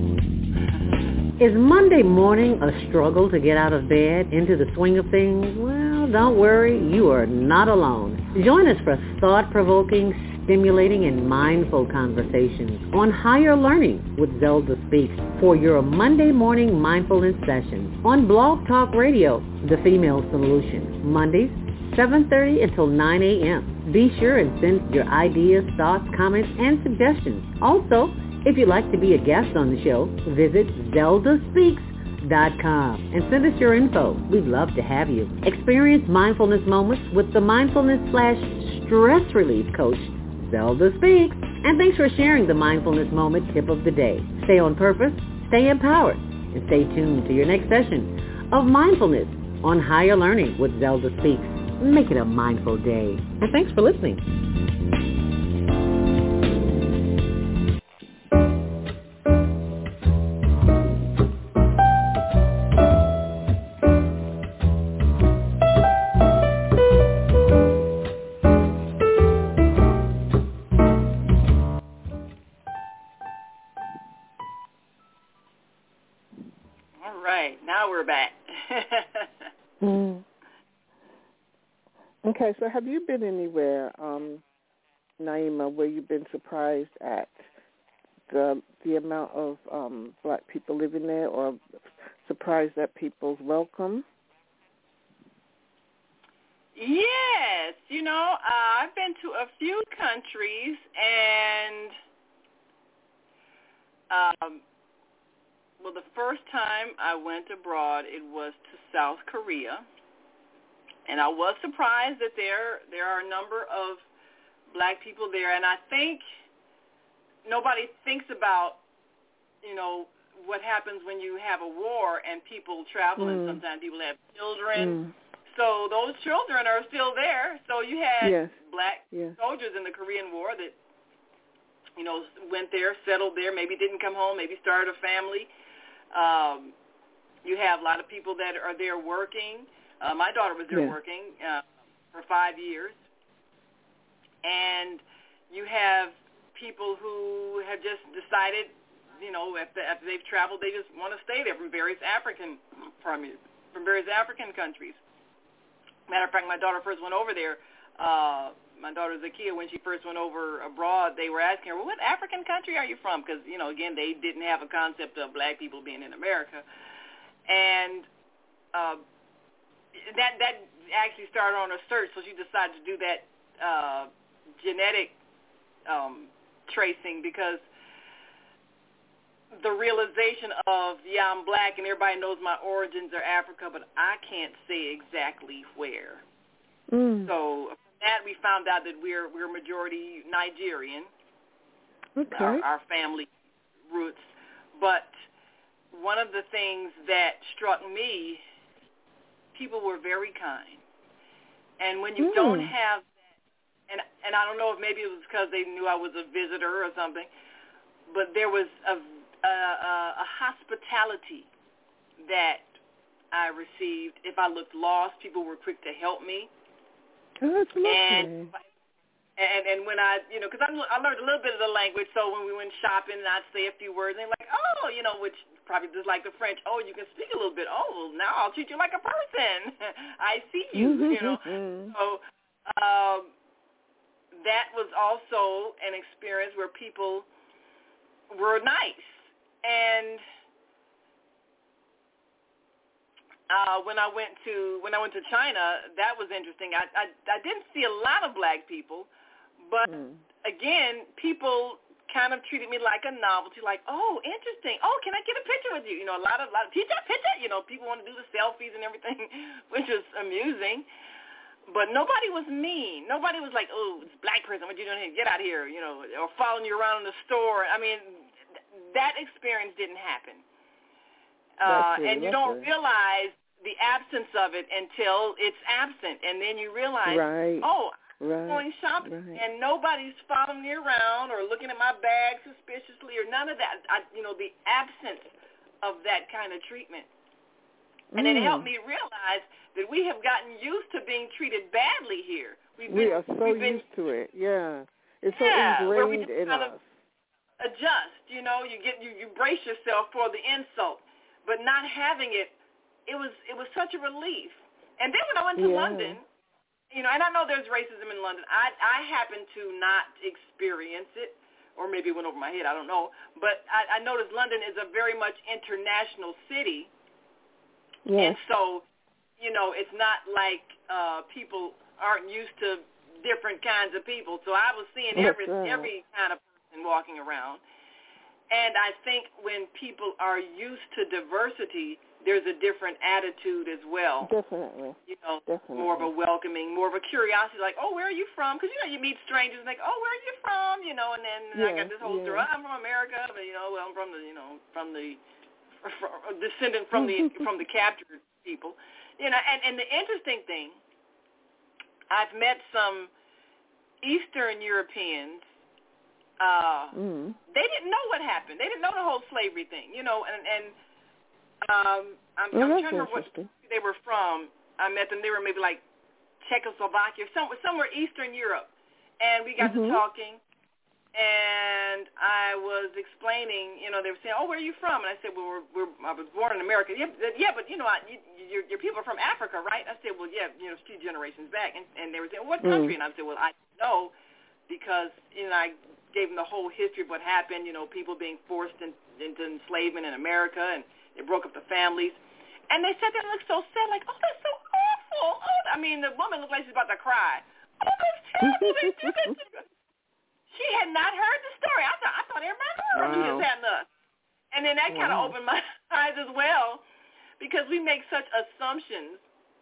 Is Monday morning a struggle to get out of bed, into the swing of things? Well, don't worry, you are not alone. Join us for thought-provoking, stimulating, and mindful conversations on higher learning with Zelda Speaks for your Monday morning mindfulness session on Blog Talk Radio, The Female Solution, Mondays, seven thirty until nine a.m. Be sure and send your ideas, thoughts, comments, and suggestions. Also, if you'd like to be a guest on the show, visit zelda speaks dot com and send us your info. We'd love to have you. Experience mindfulness moments with the mindfulness slash stress relief coach, Zelda Speaks. And thanks for sharing the mindfulness moment tip of the day. Stay on purpose, stay empowered, and stay tuned to your next session of Mindfulness on Higher Learning with Zelda Speaks. Make it a mindful day. And thanks for listening. now we're back. mm. Okay, so have you been anywhere, um, Naima, where you've been surprised at the the amount of um, black people living there, or surprised at people's welcome? Yes, you know, uh, I've been to a few countries, and um, well, the first time I went abroad, it was to South Korea, and I was surprised that there there are a number of black people there, and I think nobody thinks about, you know, what happens when you have a war and people travel, mm. and sometimes people have children. Mm. So those children are still there. So you had yes. black yes. soldiers in the Korean War that, you know, went there, settled there, maybe didn't come home, maybe started a family. Um, you have a lot of people that are there working. Uh, my daughter was there yes. working uh, for five years. And you have people who have just decided, you know, after, after they've traveled, they just want to stay there from various African, from various African countries. Matter of fact, my daughter first went over there. Uh, my daughter Zakia, when she first went over abroad, they were asking her, well, what African country are you from? Because, you know, again, they didn't have a concept of black people being in America. And uh, that that actually started on a search, so she decided to do that uh, genetic um, tracing, because the realization of, yeah, I'm black and everybody knows my origins are Africa, but I can't say exactly where. Mm. So from that, we found out that we're we're majority Nigerian, okay. our, our family roots. But one of the things that struck me, people were very kind. And when you mm. don't have that, and, and I don't know if maybe it was because they knew I was a visitor or something, but there was a A, a, a hospitality that I received. If I looked lost, people were quick to help me. Oh, that's lovely. And, and and when I, you know, because I, I learned a little bit of the language, so when we went shopping, I'd say a few words, and they're like, oh, you know, which probably just like the French, oh, you can speak a little bit. Oh, well, now I'll treat you like a person. I see you, you know. So um, that was also an experience where people were nice. And uh, when I went to when I went to China, that was interesting. I I, I didn't see a lot of black people, but mm. again, people kind of treated me like a novelty. Like, oh, interesting. Oh, can I get a picture with you? You know, a lot of lot of picture, picture. You know, people want to do the selfies and everything, which was amusing. But nobody was mean. Nobody was like, oh, it's a black person. What you doing here? Get out of here. You know, or following you around in the store. I mean. That experience didn't happen. Uh, true, and you don't true. realize the absence of it until it's absent. And then you realize, right. oh, I'm right. going shopping, right. and nobody's following me around or looking at my bag suspiciously or none of that. I, you know, the absence of that kind of treatment. And mm. it helped me realize that we have gotten used to being treated badly here. We've we been, are so we've been, used to it, yeah. It's yeah, so where we ingrained just in kind us. Of, adjust, you know, you get you, you brace yourself for the insult, but not having it, it was it was such a relief. And then when I went to yeah. London, you know, and I know there's racism in London. I I happened to not experience it, or maybe it went over my head. I don't know, but I, I noticed London is a very much international city, yes. and so, you know, it's not like uh, people aren't used to different kinds of people. So I was seeing every right. every kind of and walking around. And I think when people are used to diversity, there's a different attitude as well. Definitely. You know, Definitely. more of a welcoming, more of a curiosity, like, oh, where are you from? Because, you know, you meet strangers, like, oh, where are you from? You know, and then yeah, I got this whole yeah. story, I'm from America, but, you know, well, I'm from the, you know, from the, from, descendant from the, from the captured people. You know, and, and the interesting thing, I've met some Eastern Europeans. Uh, mm. They didn't know what happened. They didn't know the whole slavery thing, you know. And and um, I'm, well, I'm that's trying to remember what they were from. I met them. They were maybe like Czechoslovakia, somewhere, somewhere Eastern Europe. And we got mm-hmm. to talking. and I was explaining, you know, they were saying, oh, where are you from? And I said, well, we're, we're, I was born in America. Yeah, yeah but, you know, I, you, your, your people are from Africa, right? I said, well, yeah, you know, it's two generations back. And, and they were saying, what country? Mm. And I said, well, I know because, you know, I gave them the whole history of what happened, you know, people being forced in, into enslavement in America, and they broke up the families. And they sat there and looked so sad, like, oh, that's so awful. Oh, I mean, the woman looked like she's about to cry. Oh, that's terrible. They did it. She had not heard the story. I thought I thought everybody knew her. Wow. She just hadn't us. And then that wow. kind of opened my eyes as well, because we make such assumptions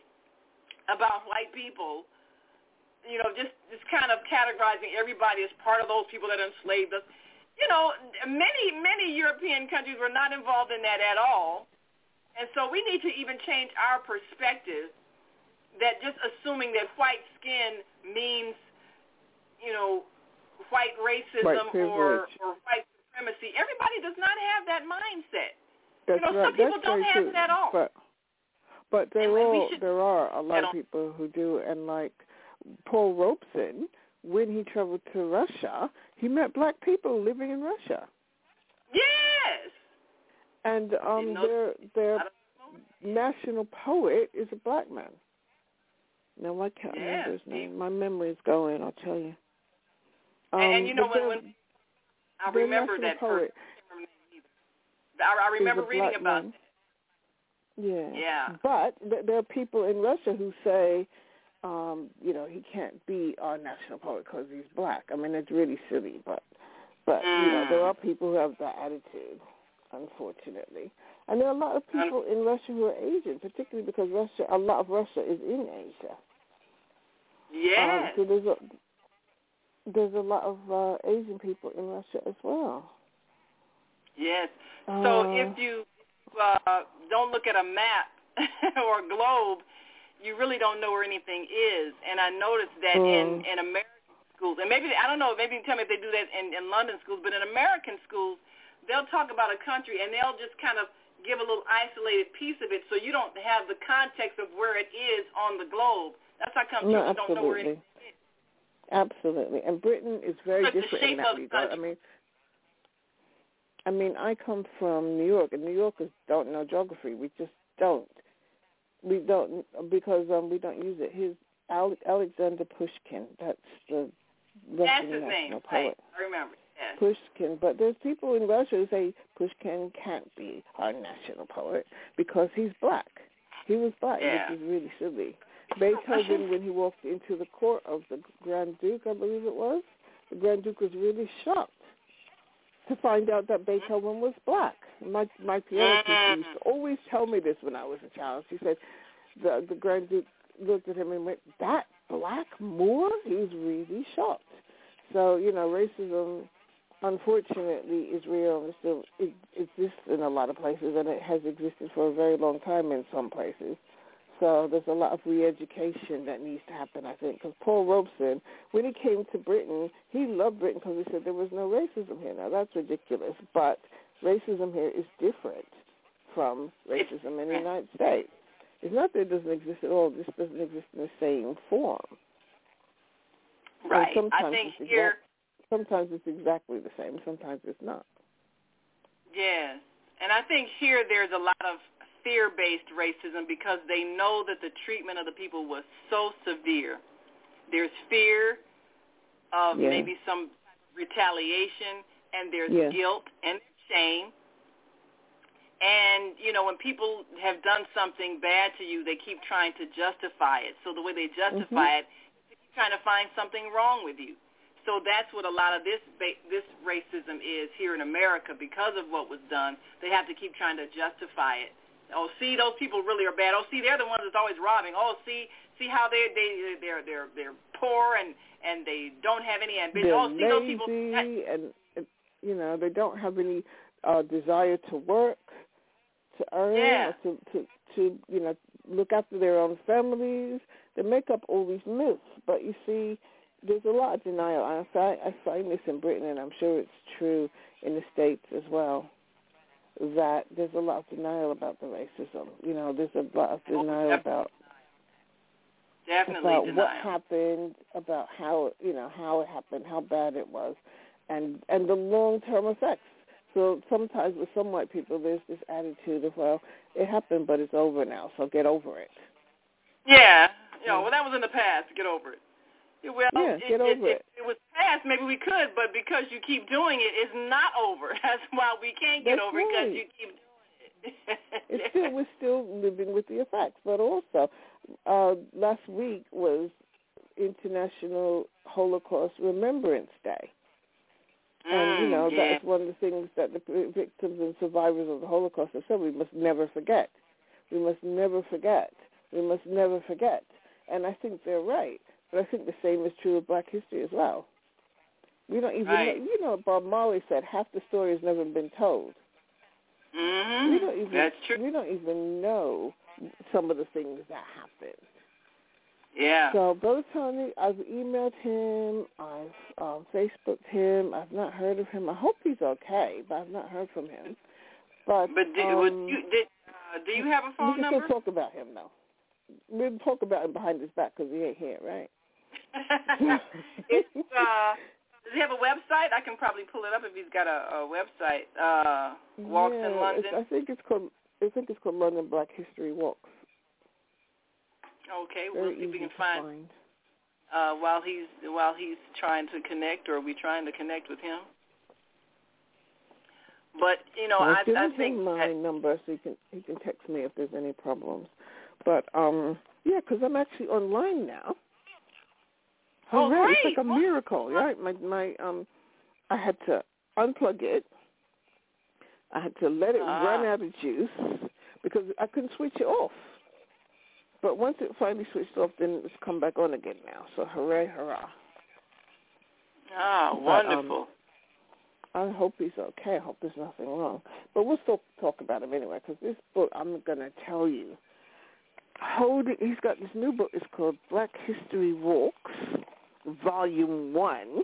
about white people, you know, just, just kind of categorizing everybody as part of those people that enslaved us. You know, many, many European countries were not involved in that at all. And so we need to even change our perspective that just assuming that white skin means, you know, white racism white or, or white supremacy. Everybody does not have that mindset. That's you know, right. some people That's don't have true. it at all. But, but there, and are, should, there are a lot of people who do, and like Paul Robeson, when he traveled to Russia, he met black people living in Russia. Yes. And um, their, their national poet is a black man. Now, I can't yes. remember his name. My memory is going, I'll tell you. Um, and, and you know, when, when I remember that poet person, I, I remember reading about man. that. Yeah. Yeah. But th- there are people in Russia who say, um, you know, he can't be our national poet because he's black. I mean, it's really silly, but, but mm. you know, there are people who have that attitude, unfortunately. And there are a lot of people in Russia who are Asian, particularly because Russia, a lot of Russia is in Asia. Yes. Um, so there's a, there's a lot of uh, Asian people in Russia as well. Yes. Uh, so if you uh, don't look at a map or a globe, you really don't know where anything is. And I noticed that mm. in, in American schools, and maybe, I don't know, maybe you can tell me if they do that in, in London schools, but in American schools, they'll talk about a country and they'll just kind of give a little isolated piece of it so you don't have the context of where it is on the globe. That's how come no, children don't know where it is. Absolutely. And Britain is very Look, different in that regard. I mean, I mean, I come from New York, and New Yorkers don't know geography. We just don't. We don't, because um, we don't use it. His Alexander Pushkin, that's the Russian that's national poet. Right. I remember. Yes. Pushkin, but there's people in Russia who say Pushkin can't be our national poet because he's black. He was black, yeah. which is really silly. Beethoven, when he walked into the court of the Grand Duke, I believe it was, the Grand Duke was really shocked to find out that Beethoven was black. My my piano teacher used to always tell me this when I was a child. She said the the Grand Duke looked at him and went, "That black Moor?" He was really shocked. So, you know, racism, unfortunately, is real and still it exists in a lot of places, and it has existed for a very long time in some places. So there's a lot of re-education that needs to happen, I think, because Paul Robeson, when he came to Britain, he loved Britain because he said there was no racism here. Now, that's ridiculous, but racism here is different from racism in the United States. It's not that it doesn't exist at all. It just doesn't exist in the same form. Right. Sometimes I think it's here... Exact, sometimes it's exactly the same. Sometimes it's not. Yes. And I think here there's a lot of fear-based racism because they know that the treatment of the people was so severe. There's fear of yeah. maybe some retaliation, and there's yeah. guilt and shame. And, you know, when people have done something bad to you, they keep trying to justify it. So the way they justify mm-hmm. it, they keep trying to find something wrong with you. So that's what a lot of this this racism is here in America because of what was done. They have to keep trying to justify it. Oh, see, those people really are bad. Oh, see, they're the ones that's always robbing. Oh, see, see how they they they're they're they're poor and and they don't have any ambition. They're oh, see lazy those people and, and you know they don't have any uh, desire to work, to earn, yeah. or to, to to you know look after their own families. They make up all these myths, but you see, there's a lot of denial. I find I find this in Britain, and I'm sure it's true in the States as well, that there's a lot of denial about the racism. You know, there's a lot of denial oh, about definitely about denial. what happened, about how you know how it happened, how bad it was, and and the long-term effects. So sometimes with some white people, there's this attitude of, well, it happened, but it's over now, so get over it. Yeah. You know, well, that was in the past. Get over it. Well, yeah, it, get over it, it. If it was past, maybe we could, but because you keep doing it, it's not over. That's why we can't get That's over right. it, because you keep doing it. It's still, we're still living with the effects. But also, uh, last week was International Holocaust Remembrance Day. And, you know, mm, yeah. that's one of the things that the victims and survivors of the Holocaust have said, we must never forget. We must never forget. We must never forget. And I think they're right. But I think the same is true of Black history as well. We don't even right. know, you know, Bob Marley said half the story has never been told. Mm-hmm. We don't even, That's true. We don't even know some of the things that happened. Yeah. So, Brother Tony, I've emailed him, I've um, Facebooked him. I've not heard of him. I hope he's okay, but I've not heard from him. But, but did, um, was you, did, uh, do you have a phone we can number? still talk about him, though. We'll talk about him behind his back because he ain't here, right? it's, uh, does he have a website? I can probably pull it up if he's got a, a website. Uh, Walks yeah, in London. It's, I think it's called. I think it's called London Black History Walks. Okay, Very we'll see if we can to find. find. Uh, while he's while he's trying to connect, or are we trying to connect with him? But you know, I'll I, give I him think my that, number so he can he can text me if there's any problems. But um, yeah, because I'm actually online now. Oh, Hooray, great! It's like a miracle, right? My my um, I had to unplug it. I had to let it uh, run out of juice because I couldn't switch it off. But once it finally switched off, then it's come back on again now. So hooray, hurrah! Ah, but, wonderful. Um, I hope he's okay. I hope there's nothing wrong. But we'll still talk about him anyway, because this book, I'm going to tell you, hold it, he's got this new book. It's called Black History Walks, Volume one.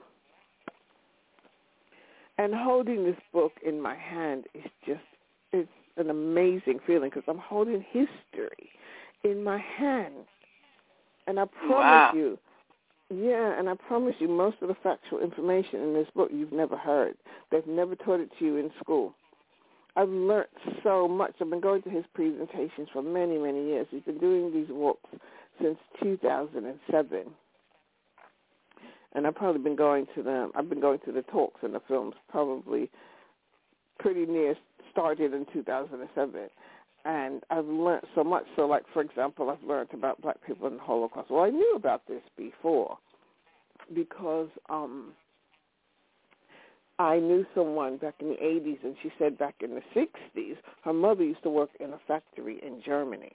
And holding this book in my hand is just, it's an amazing feeling, because I'm holding history in my hand. And I promise wow. you, yeah, and I promise you, most of the factual information in this book you've never heard. They've never taught it to you in school. I've learned so much. I've been going to his presentations for many, many years. He's been doing these walks since two thousand seven. And I've probably been going to them. I've been going to the talks and the films probably pretty near started in two thousand seven. And I've learned so much. So, like, for example, I've learned about black people in the Holocaust. Well, I knew about this before because um, I knew someone back in the eighties, and she said back in the sixties, her mother used to work in a factory in Germany.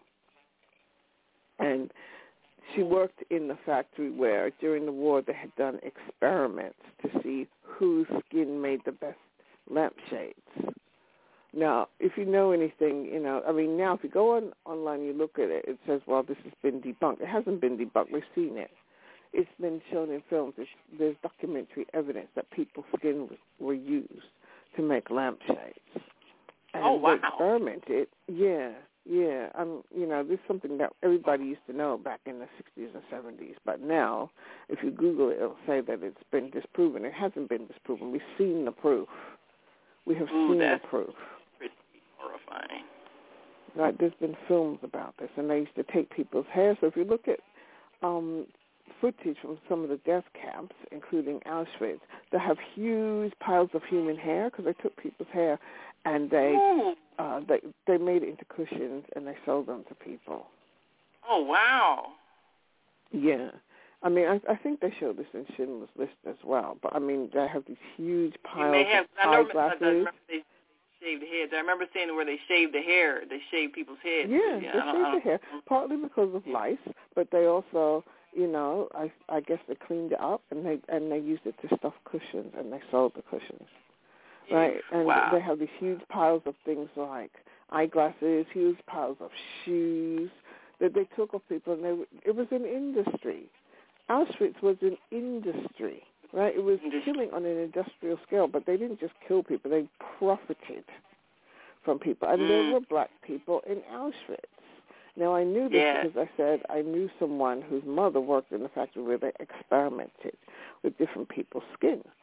And she worked in the factory where, during the war, they had done experiments to see whose skin made the best lampshades. Now, if you know anything, you know, I mean, now if you go on online, you look at it, it says, well, this has been debunked. It hasn't been debunked. We've seen it. It's been shown in films. It's, there's documentary evidence that people's skin was, were used to make lampshades. And oh, wow. they experimented. Yeah, yeah. Um, you know, this is something that everybody used to know back in the sixties and seventies. But now, if you Google it, it'll say that it's been disproven. It hasn't been disproven. We've seen the proof. We have Ooh, seen that's the proof. pretty horrifying. Right, there's been films about this, and they used to take people's hair. So if you look at um, footage from some of the death camps, including Auschwitz, they have huge piles of human hair because they took people's hair and they uh, they they made it into cushions and they sold them to people. Oh, wow. Yeah. I mean, I, I think they show this in Schindler's List as well. But, I mean, they have these huge piles may have, of I know, eyeglasses. I remember they shaved the heads. I remember seeing where they shaved the hair. They shaved people's heads. Yeah, yeah they I shaved the hair, partly because of lice, but they also, you know, I, I guess they cleaned it up and they and they used it to stuff cushions and they sold the cushions. Right? And wow. they have these huge piles of things like eyeglasses, huge piles of shoes that they took off people, and they it was an industry. Auschwitz was an industry, right? It was killing on an industrial scale, but they didn't just kill people. They profited from people. And mm. there were black people in Auschwitz. Now, I knew this yeah. because I said I knew someone whose mother worked in the factory where they experimented with different people's skin.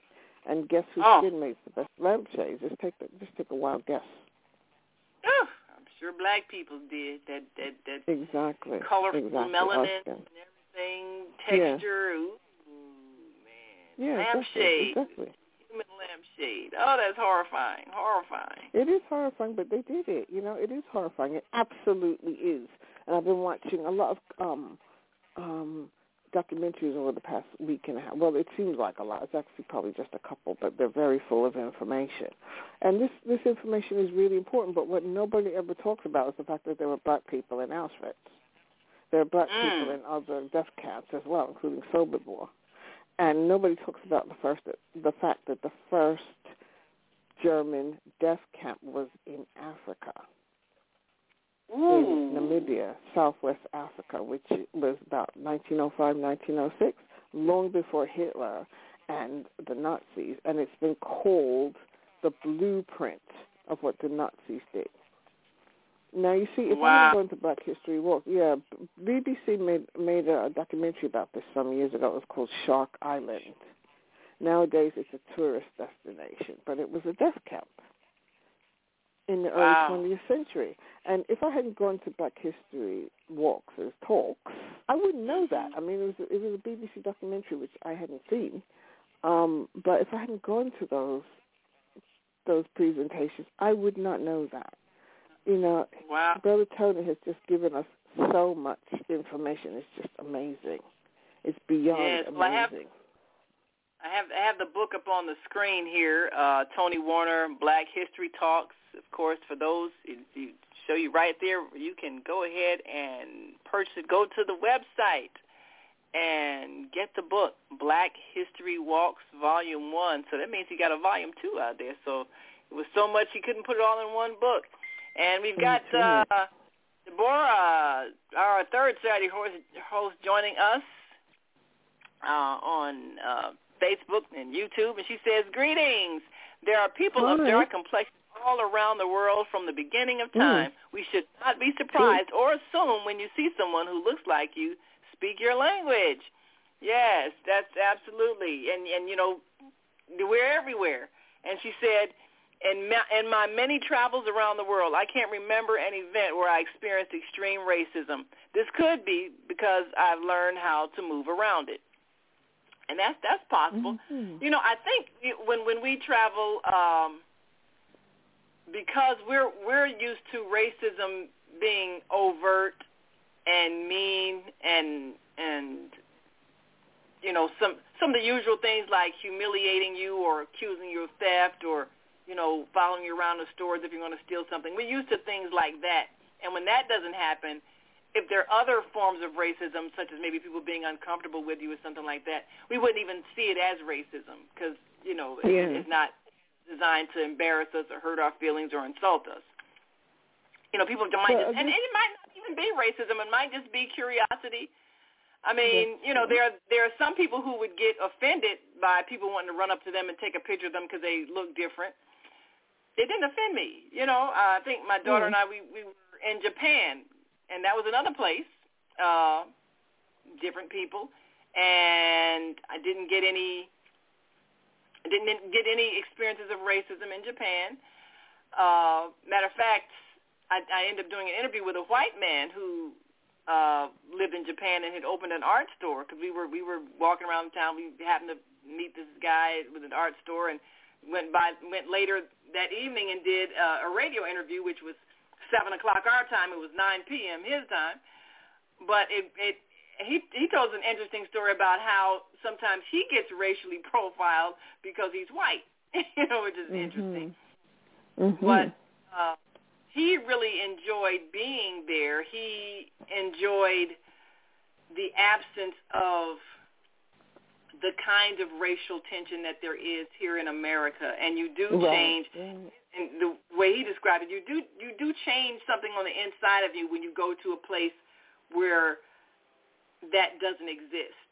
And guess whose oh. skin makes the best lampshades? Just take the, just take a wild guess. Oh, I'm sure black people did that. That that exactly colorful exactly. melanin and everything, texture. Yeah. Ooh, man. Yeah, lampshade. Exactly. exactly. Human lampshade. Oh, that's horrifying. Horrifying. It is horrifying, but they did it. You know, it is horrifying. It absolutely is. And I've been watching a lot of um, um, documentaries over the past week and a half. Well, it seems like a lot. It's actually probably just a couple, but they're very full of information. And this, this information is really important, but what nobody ever talks about is the fact that there were black people in Auschwitz. There are black mm. people in other death camps as well, including Sobibor. And nobody talks about the first, the fact that the first German death camp was in Africa. Ooh. In Namibia, Southwest Africa, which was about nineteen oh five, nineteen oh six, long before Hitler and the Nazis, and it's been called the blueprint of what the Nazis did. Now, you see, if wow. I go into Black History Walk, yeah, B B C made made a documentary about this some years ago. It was called Shark Island. Nowadays, it's a tourist destination, but it was a death camp in the wow. early twentieth century. And if I hadn't gone to Black History Walks as talks, I wouldn't know that. I mean, it was, it was a B B C documentary, which I hadn't seen. Um, but if I hadn't gone to those those presentations, I would not know that. You know, wow. Brother Tony has just given us so much information. It's just amazing. It's beyond yes. amazing. Well, I have, I have I have the book up on the screen here. Uh, Tony Warner, Black History Talks. Of course, for those, it, it show you right there. You can go ahead and purchase it. Go to the website and get the book, Black History Walks, Volume One. So that means you got a Volume Two out there. So it was so much you couldn't put it all in one book. And we've got uh, Deborah, our third Saturday host, host joining us uh, on uh, Facebook and YouTube, and she says, greetings. There are people Hi. of dark complexion all around the world from the beginning of time. Mm. We should not be surprised or assume when you see someone who looks like you speak your language. Yes, that's absolutely. And, and you know, we're everywhere. And she said, In my, in my many travels around the world, I can't remember an event where I experienced extreme racism. This could be because I've learned how to move around it. And that's that's possible. Mm-hmm. You know, I think when when we travel, um, because we're we're used to racism being overt and mean and and you know some some of the usual things like humiliating you or accusing you of theft or you know, following you around the stores if you're going to steal something. We're used to things like that. And when that doesn't happen, if there are other forms of racism, such as maybe people being uncomfortable with you or something like that, we wouldn't even see it as racism because, you know, yeah. it's not designed to embarrass us or hurt our feelings or insult us. You know, people might just, and, and it might not even be racism. It might just be curiosity. I mean, you know, there are, there are some people who would get offended by people wanting to run up to them and take a picture of them because they look different. It didn't offend me. You know, uh, I think my daughter mm. and I, we, we were in Japan, and that was another place, uh, different people, and I didn't get any, I didn't get any experiences of racism in Japan. Uh, matter of fact, I, I ended up doing an interview with a white man who uh, lived in Japan and had opened an art store because we were we were walking around town. We happened to meet this guy with an art store and went by went later that evening and did uh, a radio interview, which was seven o'clock our time. It was nine p.m. his time. But it, it he he told us an interesting story about how sometimes he gets racially profiled because he's white, you know, which is mm-hmm. interesting. Mm-hmm. But uh, he really enjoyed being there. He enjoyed the absence of the kind of racial tension that there is here in America, and you do right. change. And the way he described it, you do you do change something on the inside of you when you go to a place where that doesn't exist.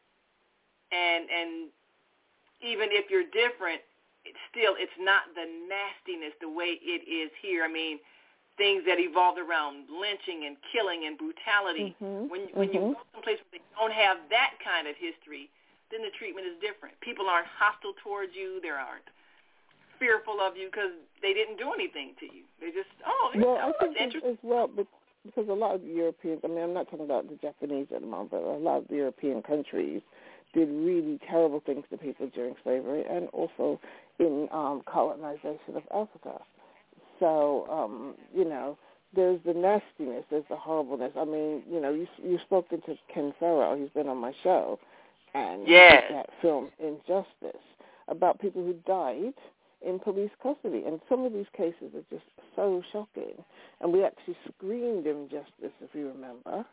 And and even if you're different, it's still it's not the nastiness the way it is here. I mean, things that evolved around lynching and killing and brutality. Mm-hmm. When when mm-hmm. you go someplace where they don't have that kind of history, then the treatment is different. People aren't hostile towards you. They aren't fearful of you because they didn't do anything to you. They just, oh, well, oh I think that's interesting. as well, because a lot of the Europeans, I mean, I'm not talking about the Japanese at the moment, but a lot of the European countries did really terrible things to people during slavery and also in um, colonization of Africa. So, um, you know, there's the nastiness, there's the horribleness. I mean, you know, you, you've spoken to Ken Farrell. He's been on my show. And yes. that film, Injustice, about people who died in police custody. And some of these cases are just so shocking. And we actually screened Injustice, if you remember.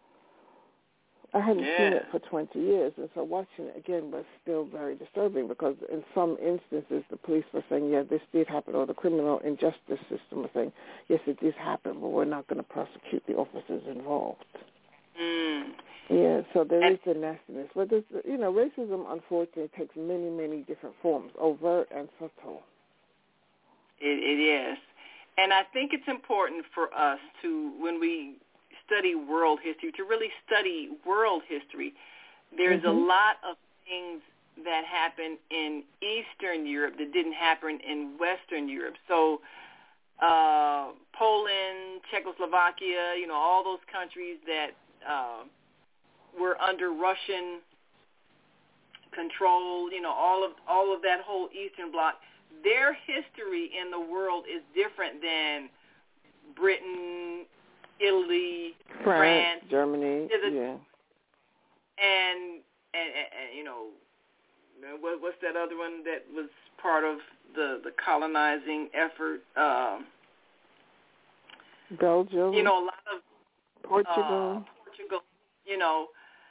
I hadn't yeah. seen it for twenty years, and so watching it again was still very disturbing because in some instances the police were saying, yeah, this did happen, or the criminal injustice system was saying, yes, it did happen, but we're not going to prosecute the officers involved. Mm. Yeah, so there and, is the nastiness. But, there's, you know, racism, unfortunately, takes many, many different forms, overt and subtle. It, it is. And I think it's important for us to, when we study world history, to really study world history. There's mm-hmm. a lot of things that happen in Eastern Europe that didn't happen in Western Europe. So uh, Poland, Czechoslovakia, you know, all those countries that uh, were under Russian control, you know, all of all of that whole Eastern Bloc, their history in the world is different than Britain, Italy, France, France Germany, a, yeah, and, and and you know, what, what's that other one that was part of the, the colonizing effort? Um, Belgium, you know, a lot of Portugal, uh, Portugal. You know,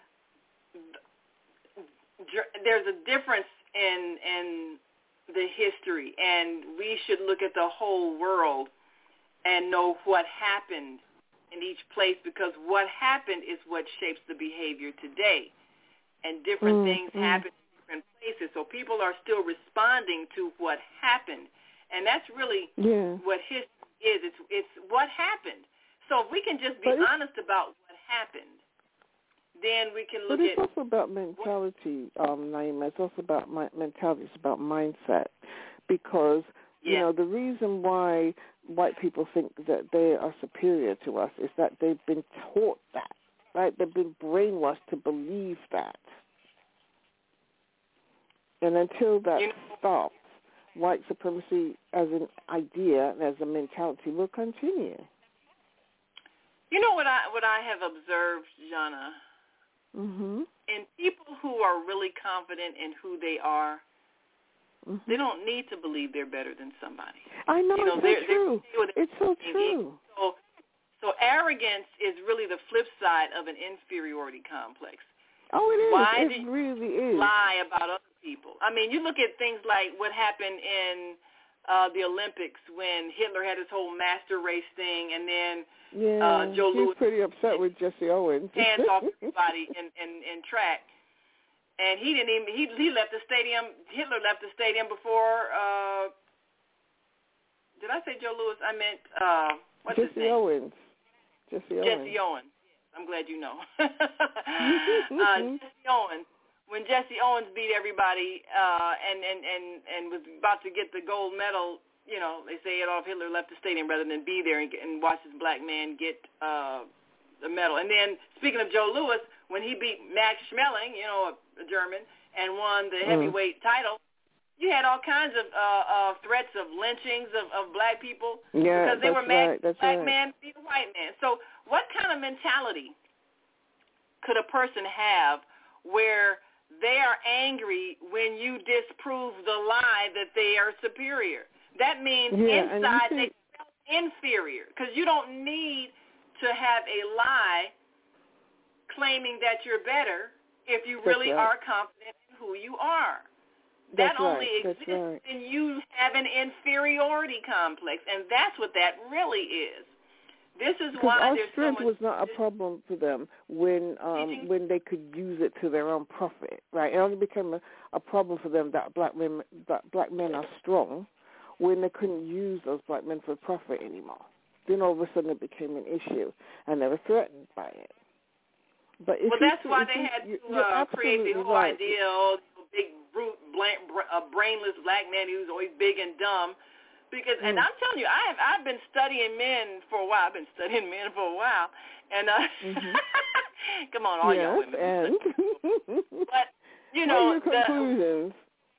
there's a difference in in the history, and we should look at the whole world and know what happened in each place, because what happened is what shapes the behavior today, and different mm, things mm. happen in different places. So people are still responding to what happened, and that's really yeah. what history is. It's it's what happened. So if we can just be but honest about what happened, then we can look but it's at. It's also about mentality, um, Naima. It's also about my, mentality. It's about mindset, because yeah. you know the reason why white people think that they are superior to us is that they've been taught that, right? They've been brainwashed to believe that. And until that you know, stops, white supremacy as an idea and as a mentality will continue. You know what I what I have observed, Jana? Mm-hmm. In people who are really confident in who they are, mm-hmm. they don't need to believe they're better than somebody. I know, you know it's they're, so true. They're, it's so true. So, so arrogance is really the flip side of an inferiority complex. Oh, it is. Why it do you really is. lie about other people? I mean, you look at things like what happened in uh, the Olympics when Hitler had his whole master race thing, and then yeah, uh, Joe he's Louis pretty upset with Jesse Owens. hands off everybody in, in, in track. And he didn't even, he, he left the stadium, Hitler left the stadium before, uh, did I say Joe Louis? I meant, uh, what's Jesse his name? Owens. Jesse Owens. Jesse Owens. I'm glad you know. uh, Jesse Owens. When Jesse Owens beat everybody uh, and, and, and, and was about to get the gold medal, you know, they say Adolf Hitler left the stadium rather than be there and, and watch this black man get uh, the medal. And then, speaking of Joe Louis, when he beat Max Schmeling, you know, a, a German, and won the heavyweight mm. title, you had all kinds of uh, uh, threats of lynchings of, of black people yeah, because they were mad right, that's black right. man beat a white man. So what kind of mentality could a person have where they are angry when you disprove the lie that they are superior? That means yeah, inside think... they feel inferior, because you don't need to have a lie claiming that you're better if you really right. are confident in who you are. That's That only right. exists right. when you have an inferiority complex, and that's what that really is. This is why our there's strength so much was not a problem for them when um, when they could use it to their own profit, right? It only became a, a problem for them that black men that black men are strong when they couldn't use those black men for profit anymore. Then all of a sudden it became an issue, and they were threatened by it. But if well, you, that's why if they you, had to you're uh, create the whole right. idea of the big, brute, blank, a brainless black man who's always big and dumb. Because, and mm. I'm telling you, I have, I've been studying men for a while. I've been studying men for a while. And, uh, mm-hmm. come on, all yes, y'all women. And but, you know, what are your conclusions?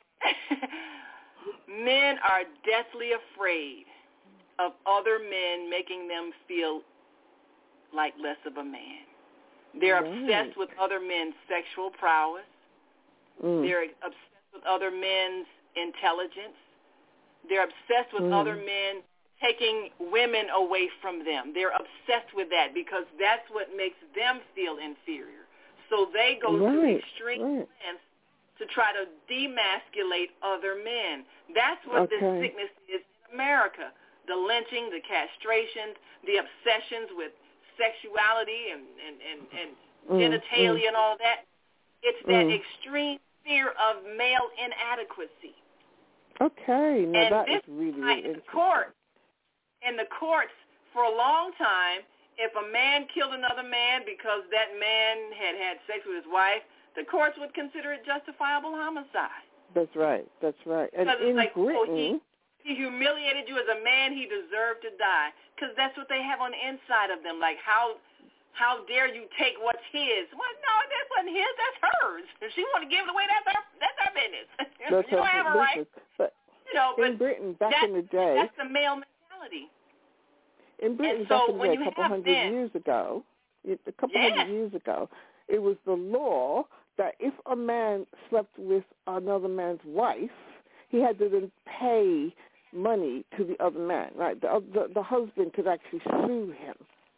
The, men are deathly afraid of other men making them feel like less of a man. They're right. obsessed with other men's sexual prowess. Mm. They're obsessed with other men's intelligence. They're obsessed with mm. other men taking women away from them. They're obsessed with that because that's what makes them feel inferior. So they go right. to extreme right. lengths to try to demasculate other men. That's what okay. this sickness is in America. The lynching, the castrations, the obsessions with sexuality and, and, and, and mm. genitalia mm. and all that. It's that mm. extreme fear of male inadequacy. Okay, now and that this is really, why really in the court, in the courts for a long time, if a man killed another man because that man had had sex with his wife, the courts would consider it justifiable homicide. That's right. That's right. And because in it's like, Britain, oh, he, he humiliated you as a man. He deserved to die because that's what they have on the inside of them. Like how. How dare you take what's his? Well, no, that wasn't his. That's hers. If she want to give it away, that's her. That's her business. That's you don't have a right. But you know, but in Britain, back that, in the day, that's the male mentality. In Britain, and so back in the when day, you a couple have hundred men, years ago, a couple yeah. hundred years ago, it was the law that if a man slept with another man's wife, he had to then pay money to the other man. Right? The the, the husband could actually sue him.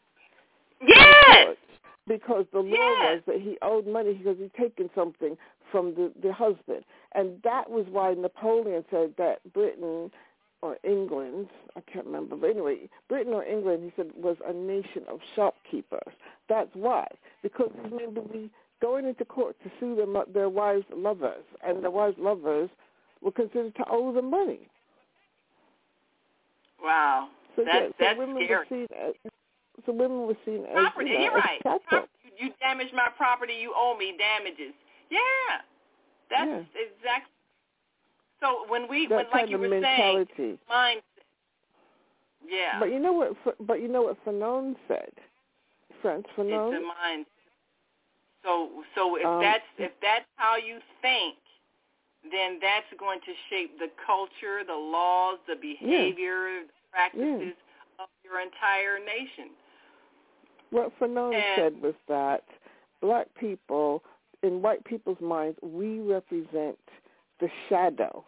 Yes. Because the law yes. was that he owed money because he'd taken something from the, the husband. And that was why Napoleon said that Britain or England, I can't remember, but anyway, Britain or England, he said, was a nation of shopkeepers. That's why. Because men would be going into court to sue them, their wives' lovers, and their wives' lovers were considered to owe them money. Wow. So, that's yeah, so that's women scary. Were seen as, So women were seen as, property. you know, You're as right. chattel. You, you damaged my property. You owe me damages. Yeah, that's yeah. exactly. So when we, that when like you were mentality. saying, mindset. Yeah. But you know what? But you know what Fanon said, Frantz Fanon. It's a mind. So so if um, that's if that's how you think, then that's going to shape the culture, the laws, the behavior, yeah. the practices yeah. of your entire nation. What Fanon and, said was that black people, in white people's minds, we represent the shadow.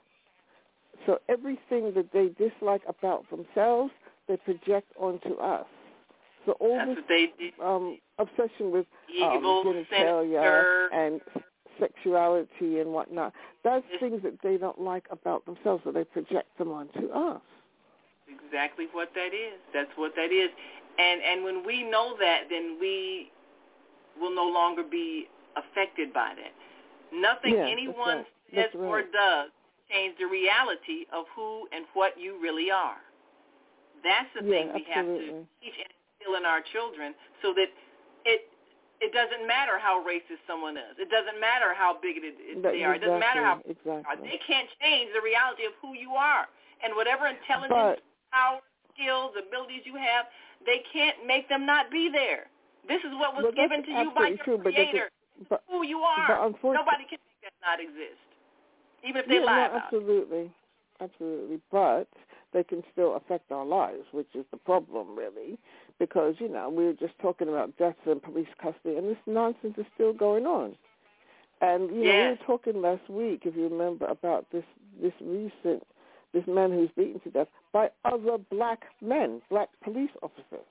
So everything that they dislike about themselves, they project onto us. So all that's this what they did. Um, obsession with Evil, um, genitalia sinister. and sexuality and whatnot, that's it's, things that they don't like about themselves, so they project them onto us. Exactly what that is. That's what that is. And and when we know that, then we will no longer be affected by that. Nothing yeah, anyone right. says right. or does change the reality of who and what you really are. That's the yeah, thing we absolutely. have to teach and instill in our children so that it it doesn't matter how racist someone is. It doesn't matter how bigoted that, they are. It doesn't exactly, matter how exactly. they can't change the reality of who you are. And whatever intelligence, but, power, skills, abilities you have, they can't make them not be there. This is what was well, given to you by your true, Creator. But who you are. Nobody can make that not exist, even if they yeah, lie no, about absolutely. it. Absolutely. But they can still affect our lives, which is the problem, really, because, you know, we were just talking about deaths in police custody, and this nonsense is still going on. And, you know, yes. we were talking last week, if you remember, about this, this recent, this man who's beaten to death by other black men, black police officers.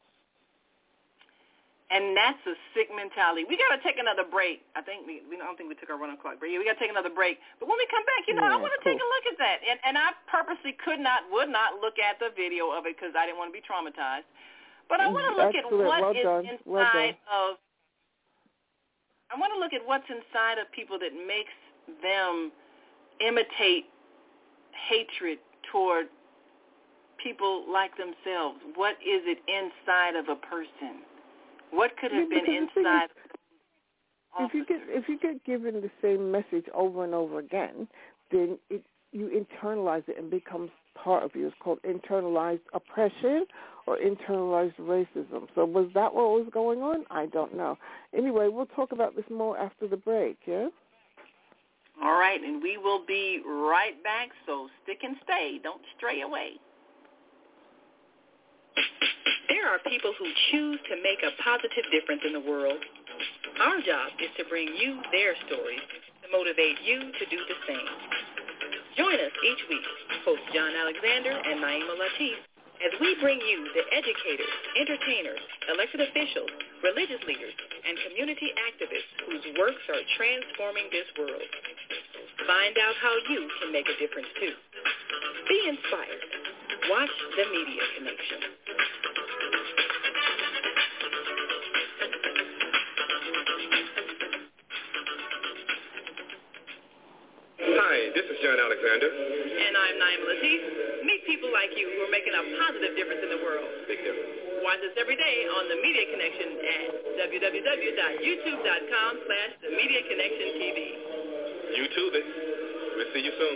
And that's a sick mentality. We got to take another break. I think we, we don't think we took our one o'clock break. Yeah, we got to take another break. But when we come back, you know, yeah, I want to cool. take a look at that. And, and I purposely could not, would not look at the video of it because I didn't want to be traumatized. But I want to look Excellent. at what well is done. inside well of. I want to look at what's inside of people that makes them imitate hatred toward people like themselves. What is it inside of a person? What could have yeah, been inside of if you get if you get given the same message over and over again, then it you internalize it and becomes part of you. It's called internalized oppression or internalized racism. So was that what was going on? I don't know. Anyway, we'll talk about this more after the break, yeah? All right, and we will be right back, so stick and stay. Don't stray away. There are people who choose to make a positive difference in the world. Our job is to bring you their stories to motivate you to do the same. Join us each week, host John Alexander and Naima Latif, as we bring you the educators, entertainers, elected officials, religious leaders, and community activists whose works are transforming this world. Find out how you can make a difference, too. Be inspired. Watch The Media Connection. Hi, this is John Alexander. And I'm Naima Latif. Meet people like you who are making a positive difference in the world. Big difference. Watch us every day on The Media Connection at w w w dot youtube dot com slash The Media Connection T V. YouTube it. We'll see you soon.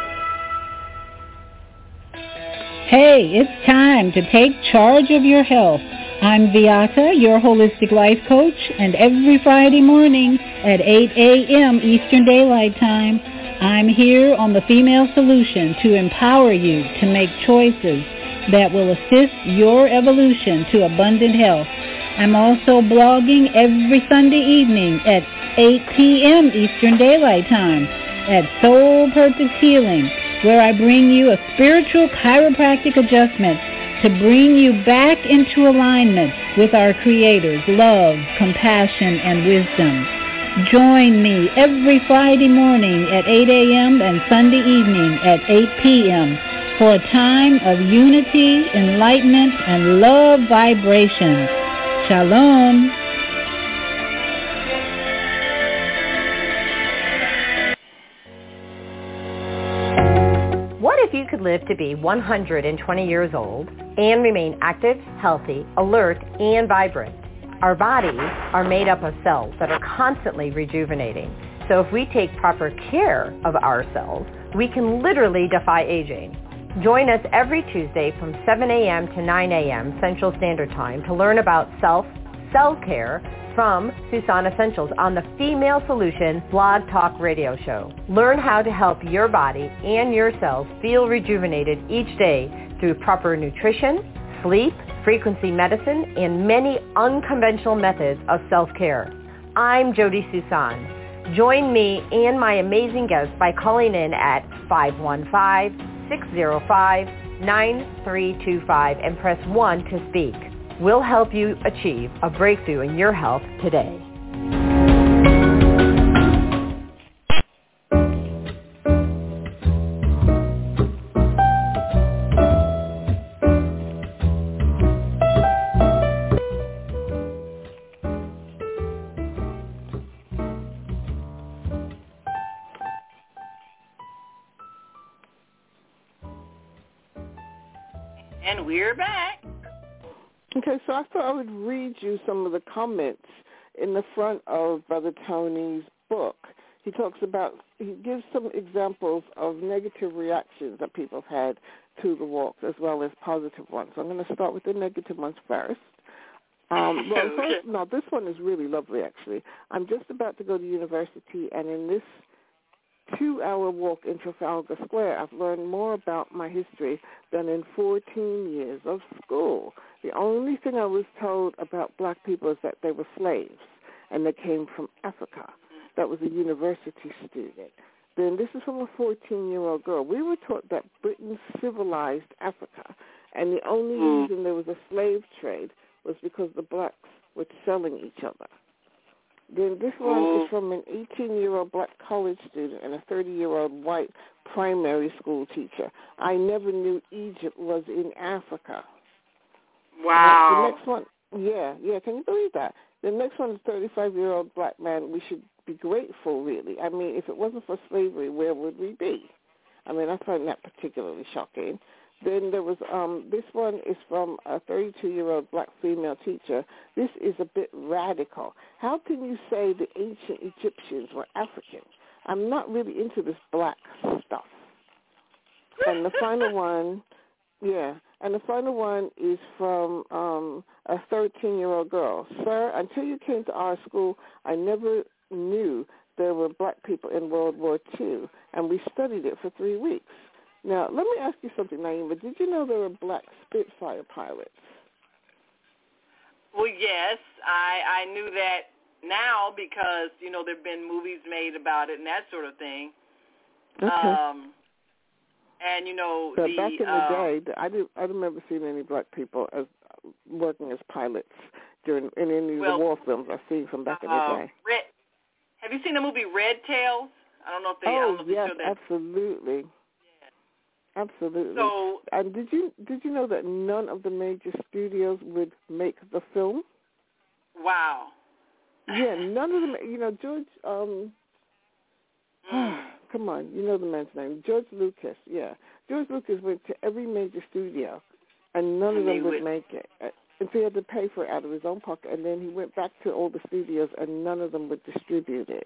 Hey, it's time to take charge of your health. I'm Viata, your holistic life coach, and every Friday morning at eight a.m. Eastern Daylight Time, I'm here on The Female Solution to empower you to make choices that will assist your evolution to abundant health. I'm also blogging every Sunday evening at eight p.m. Eastern Daylight Time at Soul Purpose Healing, where I bring you a spiritual chiropractic adjustment to bring you back into alignment with our Creator's love, compassion, and wisdom. Join me every Friday morning at eight a.m. and Sunday evening at eight p.m. for a time of unity, enlightenment, and love vibrations. Shalom. What if you could live to be one hundred twenty years old and remain active, healthy, alert, and vibrant? Our bodies are made up of cells that are constantly rejuvenating. So if we take proper care of our cells, we can literally defy aging. Join us every Tuesday from seven a.m. to nine a.m. Central Standard Time to learn about self, self-care from Susan Essentials on the Female Solution Blog Talk Radio Show. Learn how to help your body and your cells feel rejuvenated each day through proper nutrition, sleep, frequency medicine, and many unconventional methods of self-care. I'm Jody Susan. Join me and my amazing guests by calling in at five one five, six zero five, nine three two five and press one to speak. We'll help you achieve a breakthrough in your health today. And we're back. Okay, so I thought I would read you some of the comments in the front of Brother Tony's book. He talks about, he gives some examples of negative reactions that people have had to the walk as well as positive ones. So I'm going to start with the negative ones first. Um, well, first, no, this one is really lovely, actually. I'm just about to go to university, and in this two-hour walk in Trafalgar Square, I've learned more about my history than in fourteen years of school. The only thing I was told about black people is that they were slaves, and they came from Africa. That was a university student. Then this is from a fourteen-year-old girl. We were taught that Britain civilized Africa, and the only reason there was a slave trade was because the blacks were selling each other. Then this one is from an eighteen-year-old black college student and a thirty-year-old white primary school teacher. I never knew Egypt was in Africa. Wow. The next one, yeah, yeah, can you believe that? The next one is a thirty-five-year-old black man. We should be grateful, really. I mean, if it wasn't for slavery, where would we be? I mean, I find that particularly shocking. Then there was um, this one is from a thirty-two-year-old black female teacher. This is a bit radical. How can you say the ancient Egyptians were African? I'm not really into this black stuff. And the final one, yeah, and the final one is from um, a thirteen-year-old girl. Sir, until you came to our school, I never knew there were black people in World War Two, and we studied it for three weeks. Now, let me ask you something, Naima. Did you know there were black Spitfire pilots? Well, yes, I, I knew that now because, you know, there have been movies made about it and that sort of thing. Okay. Um, and, you know, but the, back in the uh, day, I, did, I remember seeing any black people as working as pilots during in any well, of the war films I've seen from back uh, in the day. Red, have you seen the movie Red Tails? I don't know if they. Oh, I don't know if yes, they that. absolutely. Absolutely. So, and did you did you know that none of the major studios would make the film? Wow. Yeah, none of them. You know, George. Um, mm. Come on, you know the man's name, George Lucas. Yeah, George Lucas went to every major studio, and none of them would, would make it. And so he had to pay for it out of his own pocket. And then he went back to all the studios, and none of them would distribute it.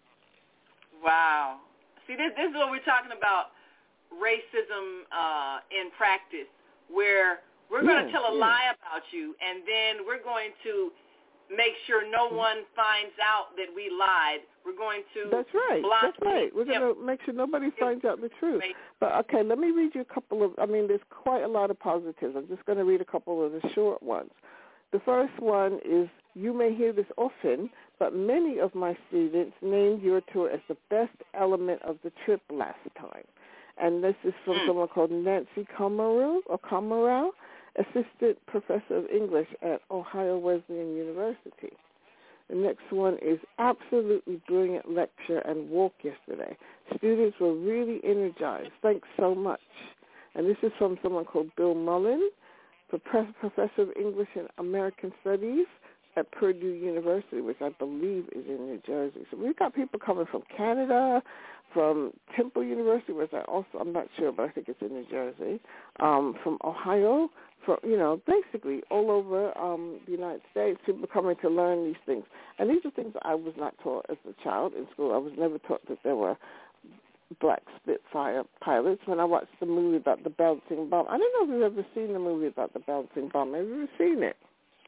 Wow. See, this this is what we're talking about. Racism uh, in practice, where we're going to yeah, tell a yeah. lie about you, and then we're going to make sure no one finds out that we lied. We're going to That's right. block That's right. We're going to make sure nobody finds out the truth. But, okay, let me read you a couple of, I mean, there's quite a lot of positives. I'm just going to read a couple of the short ones. The first one is, you may hear this often, but many of my students named your tour as the best element of the trip last time. And this is from someone called Nancy Comarow, or Comarow, assistant professor of English at Ohio Wesleyan University. The next one is absolutely brilliant lecture and walk yesterday. Students were really energized. Thanks so much. And this is from someone called Bill Mullen, professor of English and American Studies at Purdue University, which I believe is in New Jersey. So we've got people coming from Canada, from Temple University, which I also, I'm not sure, but I think it's in New Jersey, um, from Ohio, from, you know, basically all over um, the United States, people coming to learn these things. And these are things I was not taught as a child in school. I was never taught that there were black Spitfire pilots. When I watched the movie about the bouncing bomb, I don't know if you've ever seen the movie about the bouncing bomb. Have you ever seen it?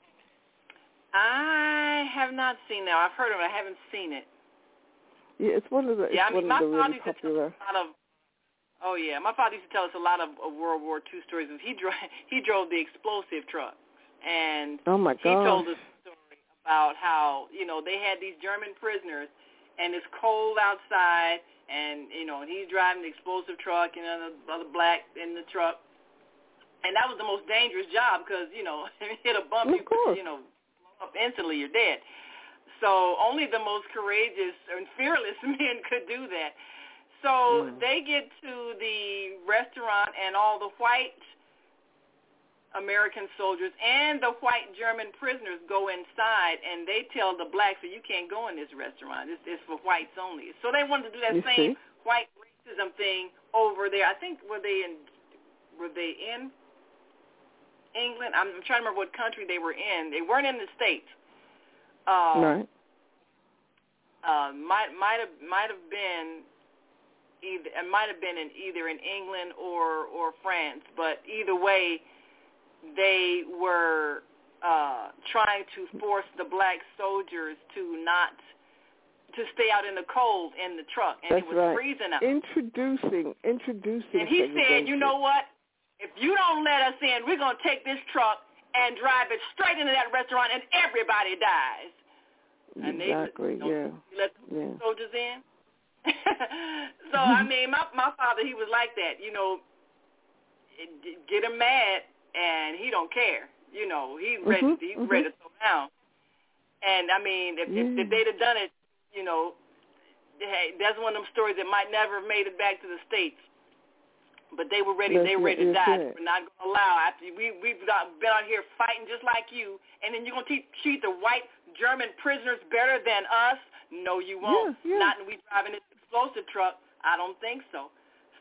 I have not seen that. I've heard of it. I haven't seen it. Yeah, it's one of the, yeah, it's I mean, one my of the father really used to popular. tell us a lot of, oh, yeah. My father used to tell us a lot of, of World War Two stories. He drove, he drove the explosive truck. And oh my he gosh. told us a story about how, you know, they had these German prisoners, and it's cold outside, and, you know, and he's driving the explosive truck, and the other black in the truck. And that was the most dangerous job because, you know, if you hit a bump, of you, course. you know, up instantly, you're dead. So only the most courageous and fearless men could do that. So mm. they get to the restaurant, and all the white American soldiers and the white German prisoners go inside, and they tell the blacks that you can't go in this restaurant. It's, it's for whites only. So they wanted to do that you same see? white racism thing over there. I think were they in were they in England? I'm trying to remember what country they were in. They weren't in the States. Um, right. Uh, might might have might have been either it might have been in either in England or or France, but either way, they were uh, trying to force the black soldiers to not to stay out in the cold in the truck, and That's it was right. freezing out. Introducing, introducing. And he said, "You know what? If you don't let us in, we're gonna take this truck and drive it straight into that restaurant, and everybody dies." And exactly, they, you know, yeah. let the yeah. soldiers in. So, I mean, my my father, he was like that, you know, get him mad, and he don't care. You know, he's ready, mm-hmm, he's mm-hmm. ready to throw down. And, I mean, if, yeah. if, if they'd have done it, you know, hey, that's one of them stories that might never have made it back to the States. But they were ready, that's they were ready it, to die. It. We're not going to allow, after we, we've got, been out here fighting just like you, and then you're going to treat the white German prisoners better than us? No, you won't. Yeah, yeah. Not when we driving this explosive truck. I don't think so.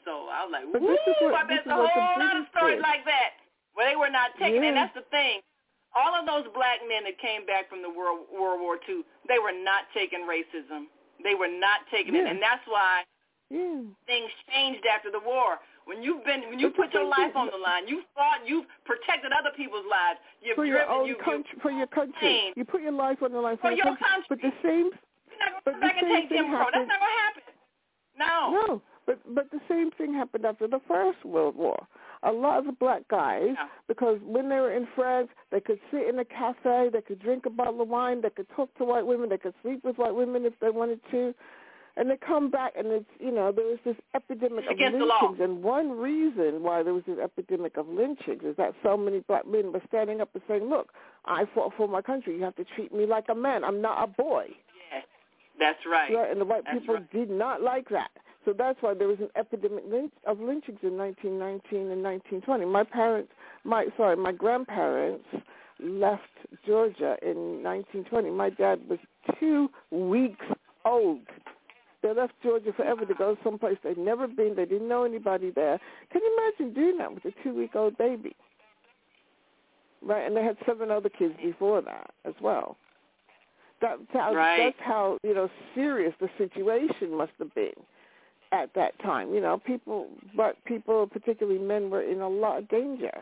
So I was like, but woo, this is what, I bet this a is what the whole lot of British stories did. like that where they were not taken. Yeah. And that's the thing. All of those black men that came back from the World, World War Two, they were not taking racism. They were not taking yeah. it. And that's why yeah. things changed after the war. When you've been, when you But put your life thing, on the line, you fought, you've protected other people's lives. You've for driven, your own you, country, you for your country. You put your life on the line for, for your country. country. But the same, You're not but going to the back and same take thing Jim Crow. That's happened. not going to happen. No. No, but but the same thing happened after the First World War. A lot of the black guys, Yeah. because when they were in France, they could sit in a cafe, they could drink a bottle of wine, they could talk to white women, they could sleep with white women if they wanted to. And they come back, and it's, you know, there was this epidemic of lynchings. And one reason why there was this epidemic of lynchings is that so many black men were standing up and saying, look, I fought for my country. You have to treat me like a man. I'm not a boy. Yes, that's right. Right? And the white that's people right. did not like that. So that's why there was an epidemic lynch, of lynchings in nineteen nineteen and nineteen twenty. My parents, my sorry, my grandparents left Georgia in nineteen twenty. My dad was two weeks old. They left Georgia forever to go someplace they'd never been. They didn't know anybody there. Can you imagine doing that with a two-week-old baby? Right, and they had seven other kids before that as well. That, that, right. That's how, you know, serious the situation must have been at that time. You know, people, but people, particularly men, were in a lot of danger.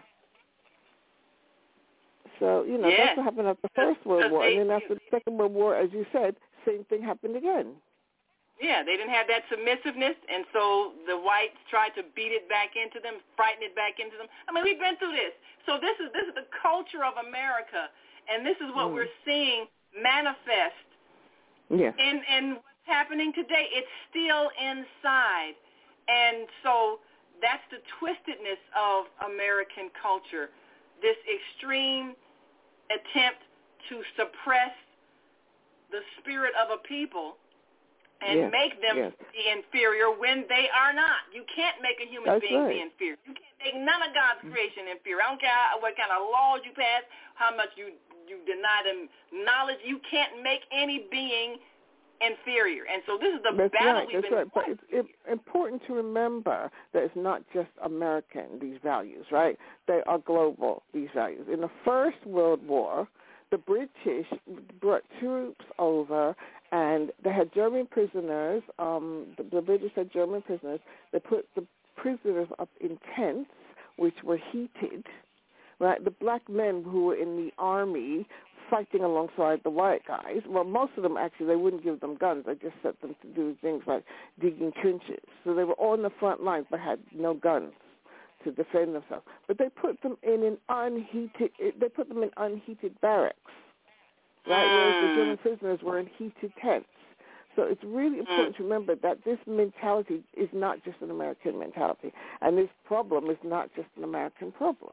So, you know, yes. that's what happened after the First World War. They, and then after the Second World War, as you said, same thing happened again. Yeah, they didn't have that submissiveness, and so the whites tried to beat it back into them, frighten it back into them. I mean, we've been through this. So this is this is the culture of America, and this is what mm. we're seeing manifest yeah. in, in what's happening today. It's still inside. And so that's the twistedness of American culture, this extreme attempt to suppress the spirit of a people and yes, make them yes. be inferior when they are not. You can't make a human That's being right. be inferior. You can't make none of God's creation inferior. I don't care how, what kind of laws you pass, how much you, you deny them knowledge. You can't make any being inferior. And so this is the That's battle right, we've that's been right. But it's it, important to remember that it's not just American, these values, right? They are global, these values. In the First World War, the British brought troops over, and they had German prisoners. Um, the, the British had German prisoners. They put the prisoners up in tents, which were heated. Right, the black men who were in the army fighting alongside the white guys. Well, most of them actually, they wouldn't give them guns. They just set them to do things like digging trenches. So they were on the front lines but had no guns to defend themselves. But they put them in an unheated. They put them in unheated barracks, right? Whereas the German prisoners were in heated tents. So it's really important to remember that this mentality is not just an American mentality, and this problem is not just an American problem.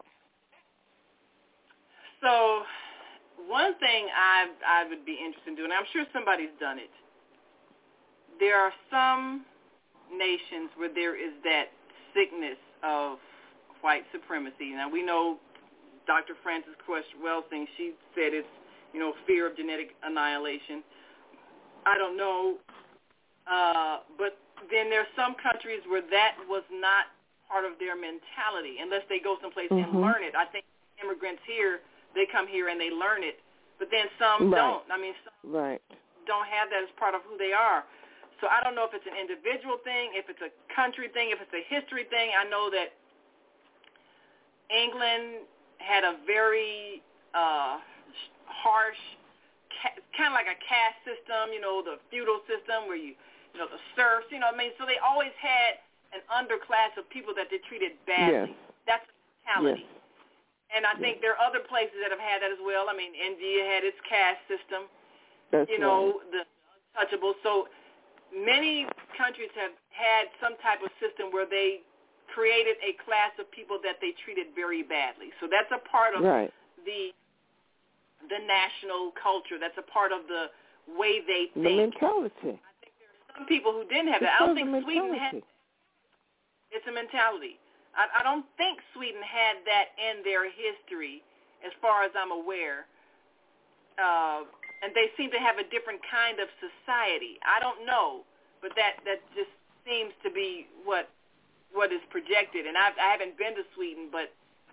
So one thing I I would be interested in doing, I'm sure somebody's done it, there are some nations where there is that sickness of white supremacy. Now, we know Doctor Frances Cress Welsing, she said it's, you know, fear of genetic annihilation. I don't know, uh, but then there are some countries where that was not part of their mentality unless they go someplace mm-hmm. and learn it. I think immigrants here, they come here and they learn it, but then some right. don't. I mean, some right. don't have that as part of who they are. So I don't know if it's an individual thing, if it's a country thing, if it's a history thing. I know that England had a very uh, harsh, ca- kind of like a caste system, you know, the feudal system where you, you know, the serfs, you know what I mean? So they always had an underclass of people that they treated badly. Yes. That's the mentality. Yes. And I think yes. there are other places that have had that as well. I mean, India had its caste system, That's you know, right. the untouchables. So many countries have had some type of system where they created a class of people that they treated very badly. So that's a part of right. the the national culture. That's a part of the way they think. The mentality. I think there are some people who didn't have it's that. I don't think Sweden mentality. had. It's a mentality. I, I don't think Sweden had that in their history, as far as I'm aware. Uh, and they seem to have a different kind of society. I don't know, but that, that just seems to be what what is projected. And I've, I haven't been to Sweden, but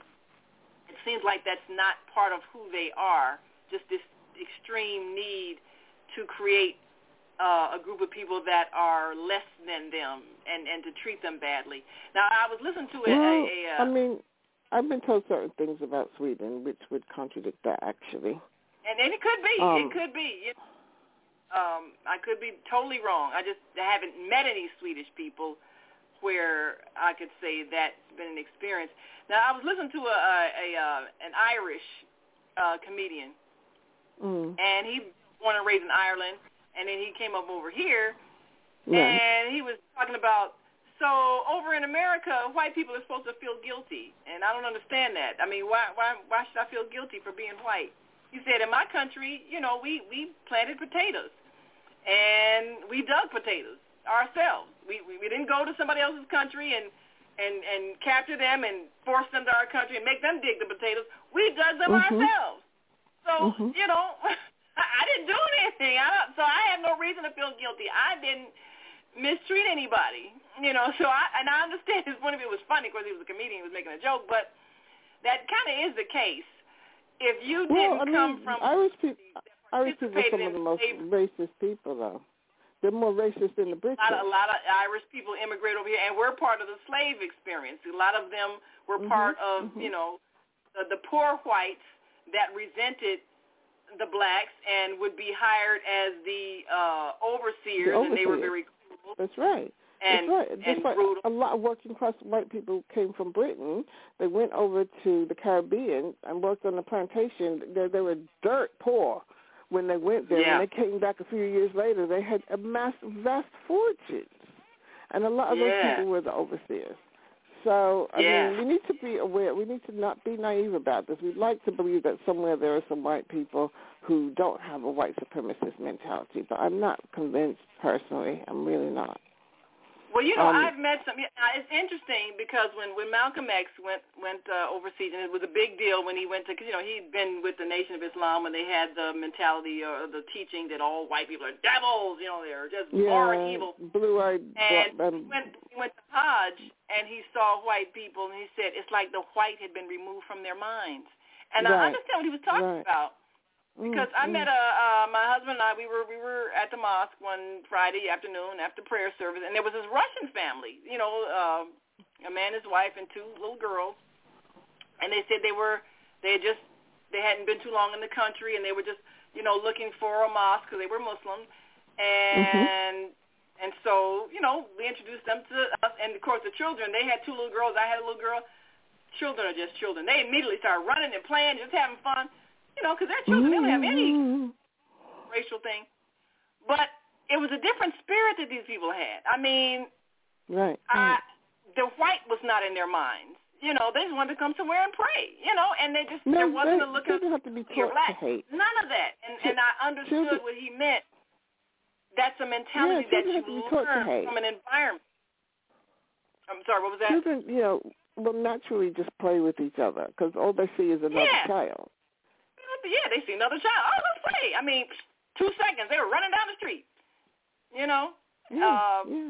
it seems like that's not part of who they are, just this extreme need to create uh, a group of people that are less than them and, and to treat them badly. Now, I was listening to a... Well, a, a uh, I mean, I've been told certain things about Sweden which would contradict that, actually. And, and it could be. Um, it could be. It, um, I could be totally wrong. I just haven't met any Swedish people where I could say that's been an experience. Now, I was listening to a, a, a uh, an Irish uh, comedian, mm. and he was born and raised in Ireland, and then he came up over here, yeah. and he was talking about, so over in America, white people are supposed to feel guilty, and I don't understand that. I mean, why why why should I feel guilty for being white? He said, in my country, you know, we, we planted potatoes, and we dug potatoes ourselves. We, we we didn't go to somebody else's country and, and, and capture them and force them to our country and make them dig the potatoes. We dug them mm-hmm. ourselves. So, mm-hmm. you know, I didn't do anything. I don't, so I have no reason to feel guilty. I didn't mistreat anybody, you know. So I and I understand his point of view was funny because he was a comedian. He was making a joke, but that kind of is the case. If you well, didn't I come mean, from Irish people, Irish people are some of the most slavery, racist people, though. They're more racist than the British. A lot, of, a lot of Irish people immigrate over here, and we're part of the slave experience. A lot of them were mm-hmm, part of, mm-hmm. you know, the, the poor whites that resented the blacks and would be hired as the uh, overseers, the and they were overseers. very cruel. That's right. And, That's right. and Just like brutal. a lot of working class white people came from Britain. They went over to the Caribbean and worked on the plantation. They, they were dirt poor when they went there. Yeah. When they came back a few years later, they had amassed vast fortunes. And a lot of yeah. those people were the overseers. So, I yeah. mean, we need to be aware. We need to not be naive about this. We'd like to believe that somewhere there are some white people who don't have a white supremacist mentality, but I'm not convinced personally. I'm really not. Well, you know, um, I've met some. It's interesting because when, when Malcolm X went went uh, overseas, and it was a big deal when he went to, cause, you know, he'd been with the Nation of Islam when they had the mentality or the teaching that all white people are devils, you know, they're just yeah, born evil. blue-eyed. And Um, he, went, he went to Hajj, and he saw white people, and he said it's like the white had been removed from their minds. And right. I understand what he was talking right. about. Because mm, I mm. met a uh, my husband and I. We were we were at the mosque one Friday afternoon after prayer service, and there was this Russian family. You know, uh, a man, his wife, and two little girls. And they said they were they had just they hadn't been too long in the country, and they were just you know looking for a mosque because they were Muslim. And mm-hmm. and so you know we introduced them to us, and of course the children. They had two little girls. I had a little girl. Children are just children. They immediately started running and playing, just having fun. You know, because they're children, they don't have any racial thing. But it was a different spirit that these people had. I mean, right, I, right. the white was not in their minds. You know, they just wanted to come somewhere and pray. You know, and they just no, there wasn't they, a look at of have to be you're taught black. to hate. None of that. And and I understood children, what he meant. That's a mentality yeah, that you have to be taught to learn hate. from an environment. I'm sorry, what was that? Children, you know, will naturally just play with each other because all they see is another yeah. child. Yeah, they see another child. Oh, let's play. I mean, two seconds, they were running down the street. You know. Yeah, um, yeah.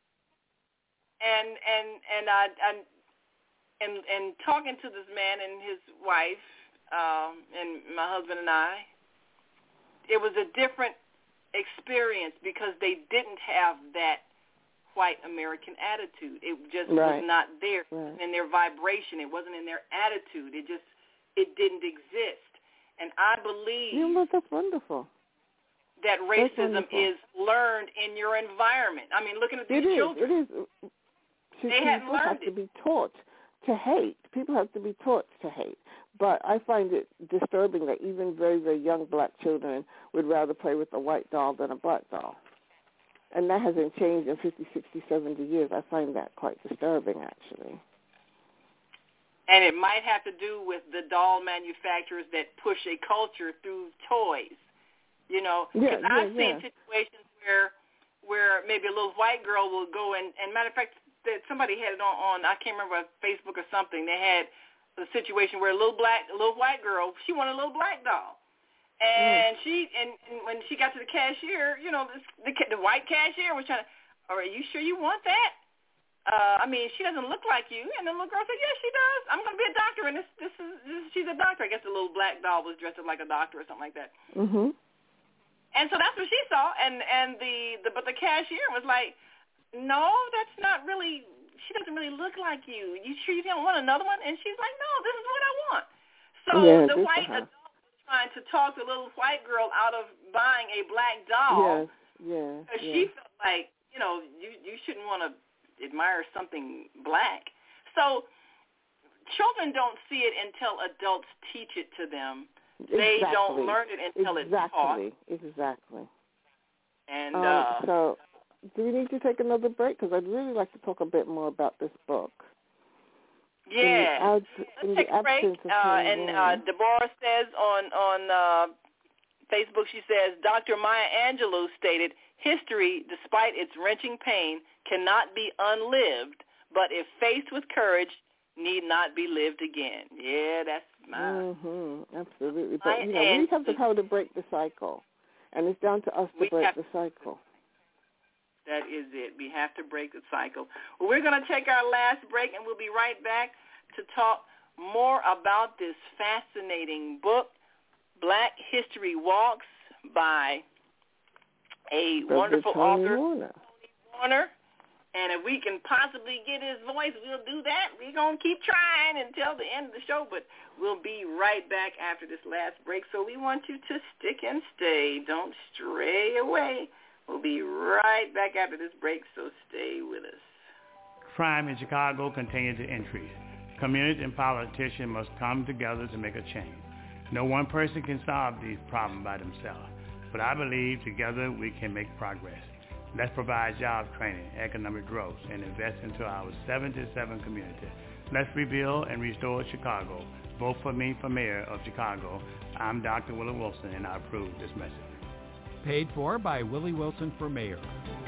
And and and I and and and talking to this man and his wife, um, and my husband and I, it was a different experience because they didn't have that white American attitude. It just right. was not there right. in their vibration. It wasn't in their attitude. It just it didn't exist. And I believe yeah, well, that's wonderful. that racism that's wonderful. is learned in your environment. I mean, looking at these it is, children. It is. They hadn't People learned have it. to be taught to hate. People have to be taught to hate. But I find it disturbing that even very, very young black children would rather play with a white doll than a black doll. And that hasn't changed in fifty, sixty, seventy years. I find that quite disturbing, actually. And it might have to do with the doll manufacturers that push a culture through toys, you know. Because yeah, I've yeah, seen yeah. situations where where maybe a little white girl will go and, and matter of fact, that somebody had it on, on, I can't remember, Facebook or something. They had a situation where a little black, a little white girl, she wanted a little black doll. And mm. she, and, and when she got to the cashier, you know, this, the, the white cashier was trying to, are you sure you want that? uh, I mean, she doesn't look like you. And the little girl said, yes, she does. I'm going to be a doctor, and this, this is, this, she's a doctor. I guess the little black doll was dressed up like a doctor or something like that. Mm-hmm. And so that's what she saw, and, and the, the but the cashier was like, no, that's not really, she doesn't really look like you. You sure you don't want another one? And she's like, no, this is what I want. So yeah, the white adult was trying to talk the little white girl out of buying a black doll. Yes, yeah. Because yeah. she felt like, you know, you, you shouldn't want to admire something black. So children don't see it until adults teach it to them. Exactly. They don't learn it until exactly. it's taught. Exactly. And um, uh, so, do we need to take another break? Because I'd really like to talk a bit more about this book. Yeah. In the, Let's take a break. Uh, and uh, Deborah says on on uh, Facebook, she says, Doctor Maya Angelou stated, history, despite its wrenching pain, cannot be unlived, but if faced with courage, need not be lived again. Yeah, that's my... Mm-hmm, absolutely. But, you know, we have the power to break the cycle, and it's down to us to break have, the cycle. That is it. We have to break the cycle. Well, we're going to take our last break, and we'll be right back to talk more about this fascinating book, Black History Walks, by a Brother wonderful Tony author, Warner. Tony Warner. And if we can possibly get his voice, we'll do that. We're going to keep trying until the end of the show, but we'll be right back after this last break. So we want you to stick and stay. Don't stray away. We'll be right back after this break, so stay with us. Crime in Chicago continues to increase. Communities and politicians must come together to make a change. No one person can solve these problems by themselves, but I believe together we can make progress. Let's provide job training, economic growth, and invest into our seventy-seven communities. Let's rebuild and restore Chicago. Vote for me for mayor of Chicago. I'm Doctor Willie Wilson, and I approve this message. Paid for by Willie Wilson for mayor.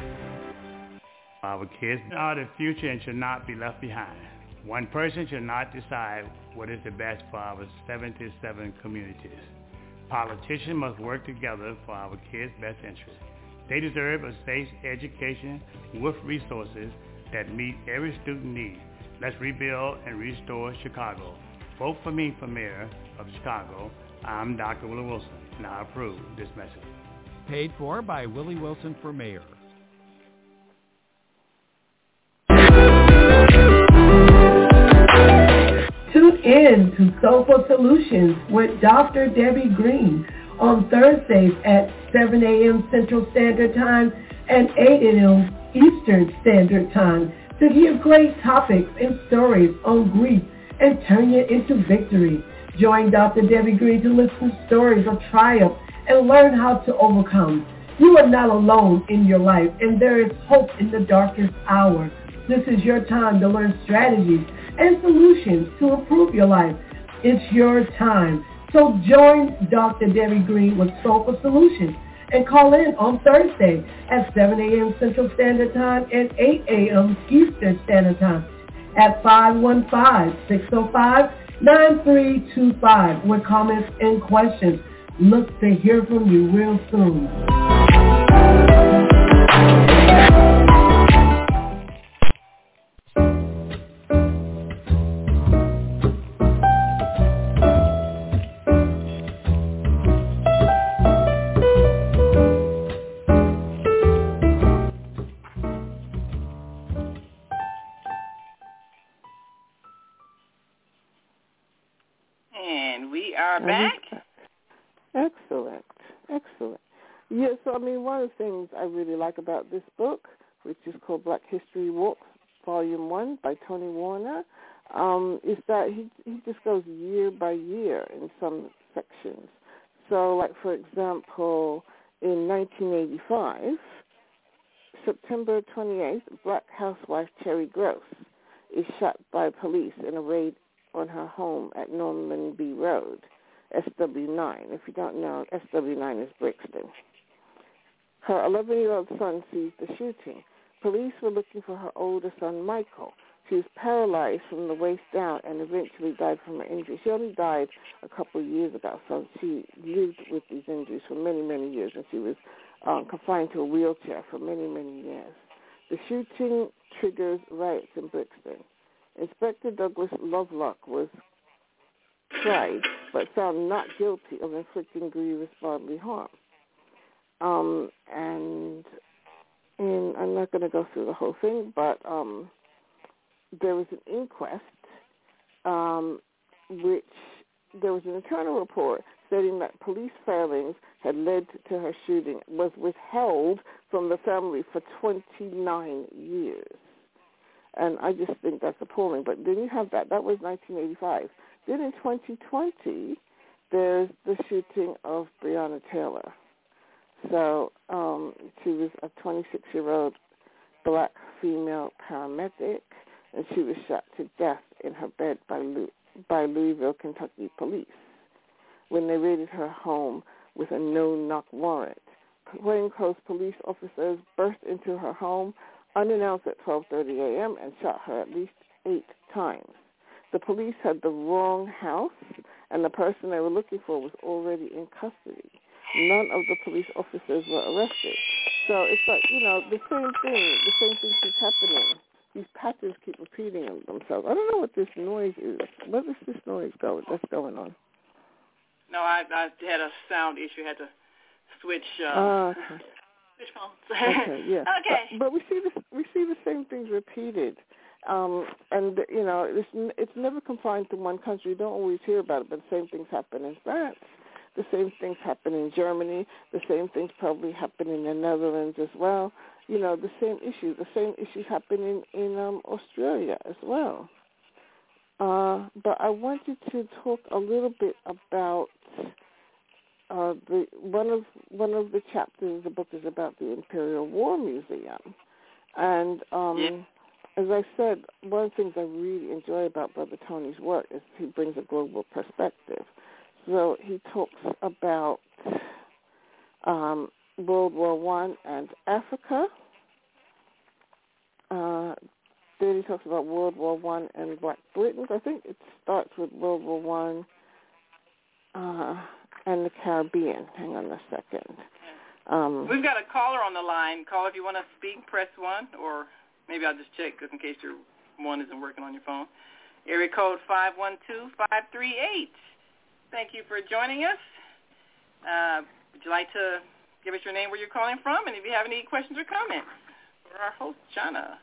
Our kids are the future and should not be left behind. One person should not decide what is the best for our seventy-seven communities. Politicians must work together for our kids' best interest. They deserve a safe education with resources that meet every student need. Let's rebuild and restore Chicago. Vote for me for mayor of Chicago. I'm Doctor Willie Wilson, and I approve this message. Paid for by Willie Wilson for mayor. Tune in to Soulful Solutions with Doctor Debbie Green on Thursdays at seven a.m. Central Standard Time and eight a.m. Eastern Standard Time to hear great topics and stories on grief and turn it into victory. Join Doctor Debbie Green to listen to stories of triumph and learn how to overcome. You are not alone in your life, and there is hope in the darkest hour. This is your time to learn strategies and solutions to improve your life. It's your time. So join Doctor Debbie Green with Soulful Solutions and call in on Thursday at seven a.m. Central Standard Time and eight a.m. Eastern Standard Time at five one five, six oh five, nine three two five with comments and questions. Look to hear from you real soon. And we are back. Excellent. Excellent. Yeah, so, I mean, one of the things I really like about this book, which is called Black History Walks, Volume one by Tony Warner, um, is that he, he just goes year by year in some sections. So, like, for example, in nineteen eighty-five, September twenty-eighth, black housewife Cherry Gross is shot by police in a raid on her home at Normanby Road, S W nine. If you don't know, S W nine is Brixton. Her eleven-year-old son sees the shooting. Police were looking for her older son, Michael. She was paralyzed from the waist down and eventually died from her injuries. She only died a couple of years ago, so she lived with these injuries for many, many years, and she was um, confined to a wheelchair for many, many years. The shooting triggers riots in Brixton. Inspector Douglas Lovelock was tried but found not guilty of inflicting grievous bodily harm. Um, and in, I'm not going to go through the whole thing, but um, there was an inquest, um, which there was an internal report stating that police failings had led to her shooting, was withheld from the family for twenty-nine years. And I just think that's appalling. But then you have that. That was nineteen eighty-five. Then in twenty twenty, there's the shooting of Breonna Taylor. So um, she was a twenty-six-year-old black female paramedic, and she was shot to death in her bed by Louis, by Louisville, Kentucky police when they raided her home with a no-knock warrant. Plainclothes police officers burst into her home unannounced at twelve thirty a.m. and shot her at least eight times. The police had the wrong house, and the person they were looking for was already in custody. None of the police officers were arrested. So it's like, you know, the same thing, the same thing keeps happening. These patterns keep repeating themselves. I don't know what this noise is. What is this noise going, that's going on? No, I, I had a sound issue. Had to switch. Uh, uh, okay. Switch phones. Okay, yeah. Okay. But, but we see this. We see the same things repeated, um, and you know, it's it's never confined to one country. You don't always hear about it, but the same things happen in France. The same things happen in Germany. The same things probably happen in the Netherlands as well. You know, the same issues. The same issues happen in in um, Australia as well. Uh, but I wanted to talk a little bit about uh, the one of one of the chapters of the book is about the Imperial War Museum, and um, yeah. as I said, one of the things I really enjoy about Brother Tony's work is he brings a global perspective. So he talks about um, World War One and Africa. Uh, Then he talks about World War One and Black Britain. I think it starts with World War One uh, and the Caribbean. Hang on a second. Um, We've got a caller on the line. Caller, if you want to speak, press one, or maybe I'll just check just in case your one isn't working on your phone. Area code five one two, five three eight. Thank you for joining us. Uh, would you like to give us your name, where you're calling from, and if you have any questions or comments for our host, Jana?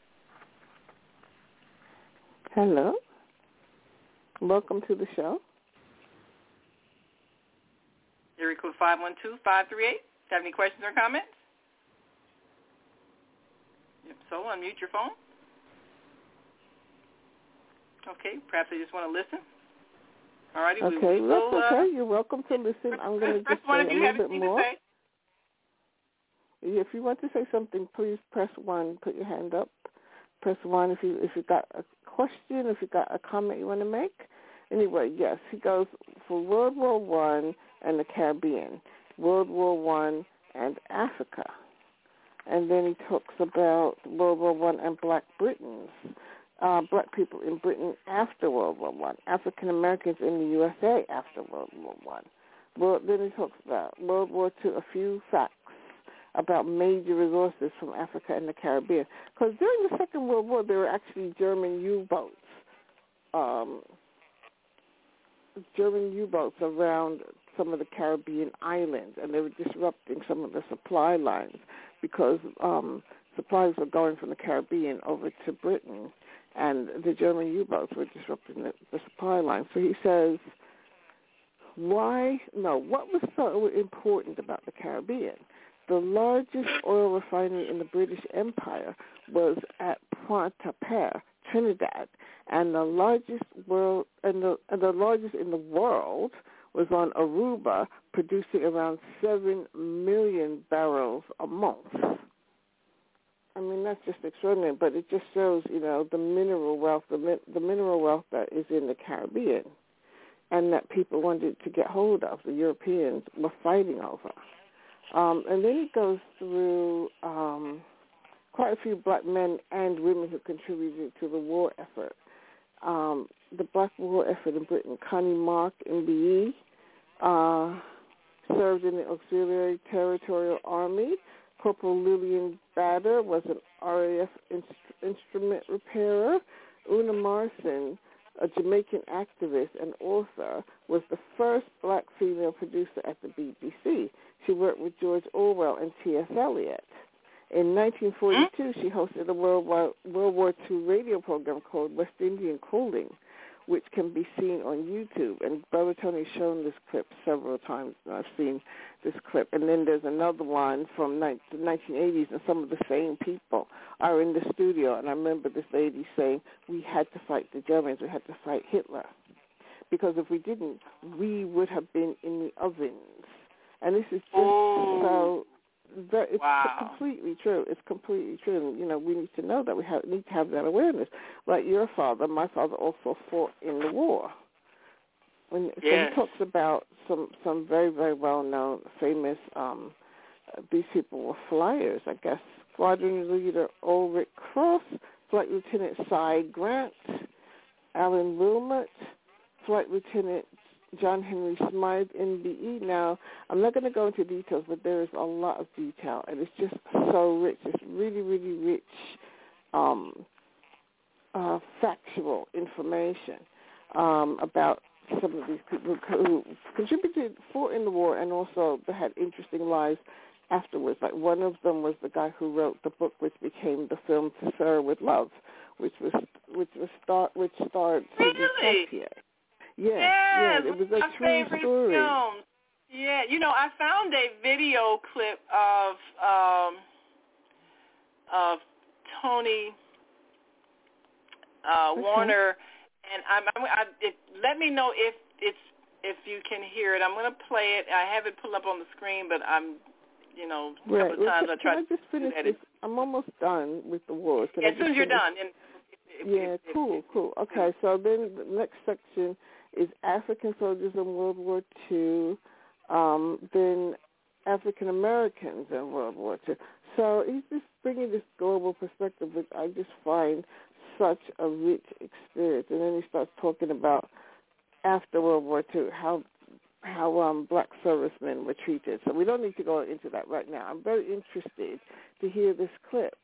Hello. Welcome to the show. Area code five one two, five three eight. Have any questions or comments? If so, unmute your phone. Okay, perhaps they just want to listen. All righty. Okay, we, we that's will, okay. Uh, You're welcome to listen. I'm going to just say a little bit more. If you want to say something, please press one. Put your hand up. Press one if you if you got a question, if you got a comment you want to make. Anyway, yes, he goes for World War One and the Caribbean, World War One and Africa, and then he talks about World War One and Black Britons, uh, black people in Britain after World War One, African Americans in the U S A after World War One. Well, then he talks about World War Two, a few facts about major resources from Africa and the Caribbean. Because during the Second World War, there were actually German U-boats, um, German U-boats around some of the Caribbean islands, and they were disrupting some of the supply lines because um, supplies were going from the Caribbean over to Britain, and the German U-boats were disrupting the, the supply lines. So he says, why, no, what was so important about the Caribbean? The largest oil refinery in the British Empire was at Pointe-à-Pierre, Trinidad, and the largest world and the, and the largest in the world was on Aruba, producing around seven million barrels a month. I mean, that's just extraordinary, but it just shows, you know, the mineral wealth, the, the mineral wealth that is in the Caribbean, and that people wanted to get hold of. The Europeans were fighting over. Um, and then he goes through um, quite a few black men and women who contributed to the war effort. Um, the black war effort in Britain, Connie Mark in B E, uh, served in the Auxiliary Territorial Army, Corporal Lillian Bader was an R A F inst- instrument repairer. Una Marson, a Jamaican activist and author, was the first black female producer at the B B C. She worked with George Orwell and T S. Eliot. In nineteen forty-two, she hosted a World War, World War Two radio program called West Indian Calling, which can be seen on YouTube. And Brother Tony's shown this clip several times. I've seen this clip. And then there's another one from the nineteen eighties, and some of the same people are in the studio. And I remember this lady saying, we had to fight the Germans, we had to fight Hitler. Because if we didn't, we would have been in the ovens. And this is just oh. so... It's wow. completely true. It's completely true. And, you know, we need to know that we have, need to have that awareness. Like your father, my father also fought in the war. When yes. so he talks about some, some very, very well-known, famous, um, uh, these people were flyers, I guess. Squadron Leader Ulrich Cross, Flight Lieutenant Cy Grant, Alan Wilmot, Flight Lieutenant John Henry Smythe, N B E. Now, I'm not going to go into details, but there is a lot of detail, and it's just so rich. It's really, really rich, um, uh, factual information um, about some of these people who contributed, fought in the war, and also they had interesting lives afterwards. Like one of them was the guy who wrote the book which became the film To Sir with Love, which was which was star which starred Sidney Poitier. Yeah, yes, yeah, it was a my true favorite story. Film. Yeah, you know, I found a video clip of um, of Tony uh, okay. Warner, and I'm, I'm, I, it, let me know if it's if you can hear it. I'm going to play it. I have it pulled up on the screen, but I'm, you know, a right. couple of times well, I tried I just to do that. this? I'm almost done with the war. Yeah, as soon as you're finish? done. And if, yeah, if, if, cool, if, cool. Okay, so then the next section is African soldiers in World War Two, um, then African Americans in World War Two. So he's just bringing this global perspective, which I just find such a rich experience. And then he starts talking about after World War Two, how how um, black servicemen were treated. So we don't need to go into that right now. I'm very interested to hear this clip.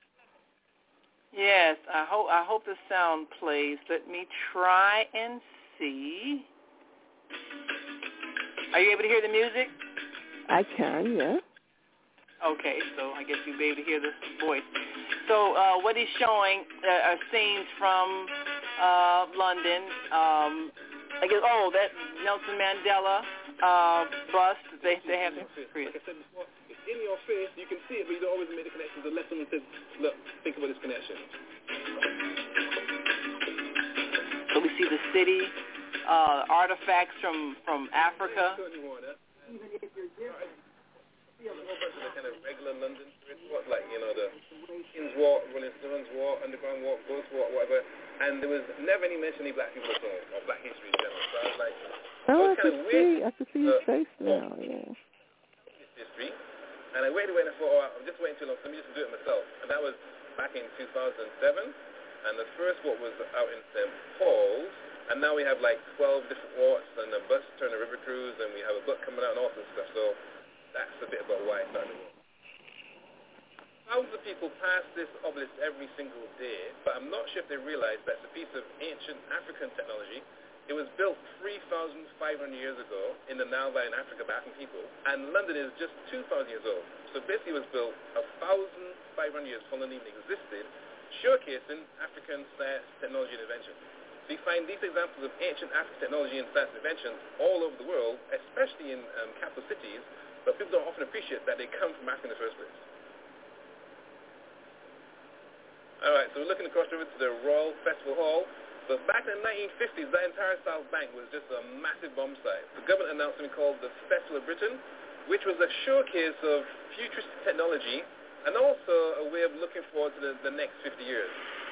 Yes, I hope I hope the sound plays. Let me try and see. Are you able to hear the music? I can, yeah. Okay, so I guess you'll be able to hear the voice. So uh, what he's showing uh, are scenes from uh, London. Um, I guess, oh, that Nelson Mandela uh, bust. They they have like I said before, it's in your face. You can see it, but you don't always make the connections unless someone says, look, think about this connection. So we see the city, uh, artifacts from, from Africa. Even if you're different. A whole bunch of the kind of regular London street spots, like, you know, the King's Walk, Rolling Stones Walk, Underground Walk, Ghost Walk, whatever. And there was never any mention of black people at all, or black history in general. So I was like, oh, was I kind can of see, weird. I can see his face now, yeah. History. And I waited, waited, and I thought, oh, I'm just waiting too long, so let me just do it myself. And that was back in two thousand seven. And the first walk was out in Saint Paul's. And now we have like twelve different walks and a bus turn a river cruise, and we have a book coming out and all sorts of stuff. So that's a bit about why I started the walk. Thousands of people pass this obelisk every single day, but I'm not sure if they realize that's a piece of ancient African technology. It was built three thousand five hundred years ago in the Nile Valley in Africa by African people, and London is just two thousand years old. So basically it was built one thousand five hundred years before London even existed, showcasing African science, technology, and invention. So you find these examples of ancient African technology and science and inventions all over the world, especially in um, capital cities, but people don't often appreciate that they come from Africa in the first place. All right, so we're looking across the river to the Royal Festival Hall. So back in the nineteen fifties, that entire South Bank was just a massive bomb site. The government announced something called the Festival of Britain, which was a showcase of futuristic technology and also a way of looking forward to the, the next fifty years.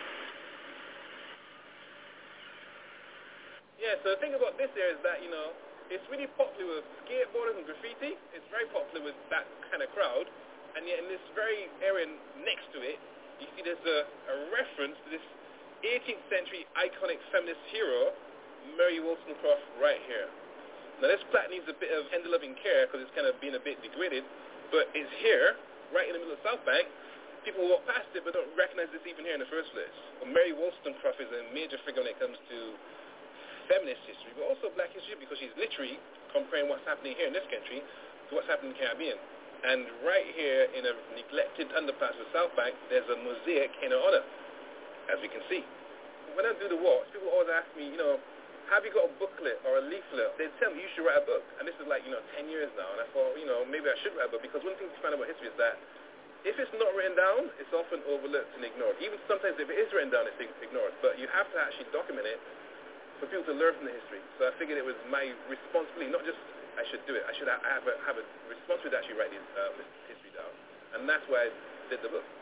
Yeah, so the thing about this here is that, you know, it's really popular with skateboarders and graffiti. It's very popular with that kind of crowd. And yet in this very area next to it, you see there's a, a reference to this eighteenth century iconic feminist hero, Mary Wollstonecraft, right here. Now this plaque needs a bit of tender loving care because it's kind of been a bit degraded, but it's here, right in the middle of South Bank, people walk past it but don't recognize it's even here in the first place. Well, Mary Wollstonecraft is a major figure when it comes to feminist history, but also black history, because she's literally comparing what's happening here in this country to what's happening in the Caribbean. And right here in a neglected underpass of South Bank, there's a mosaic in her honor, as we can see. When I do the walks, people always ask me, you know, have you got a booklet or a leaflet? They tell me you should write a book. And this is like, you know, ten years now. And I thought, you know, maybe I should write a book, because one thing to find out about history is that if it's not written down, it's often overlooked and ignored. Even sometimes if it is written down, it's ignored. But you have to actually document it for people to learn from the history. So I figured it was my responsibility, not just I should do it, I should have a, have a responsibility to actually write this, uh, this history down. And that's why I did the book.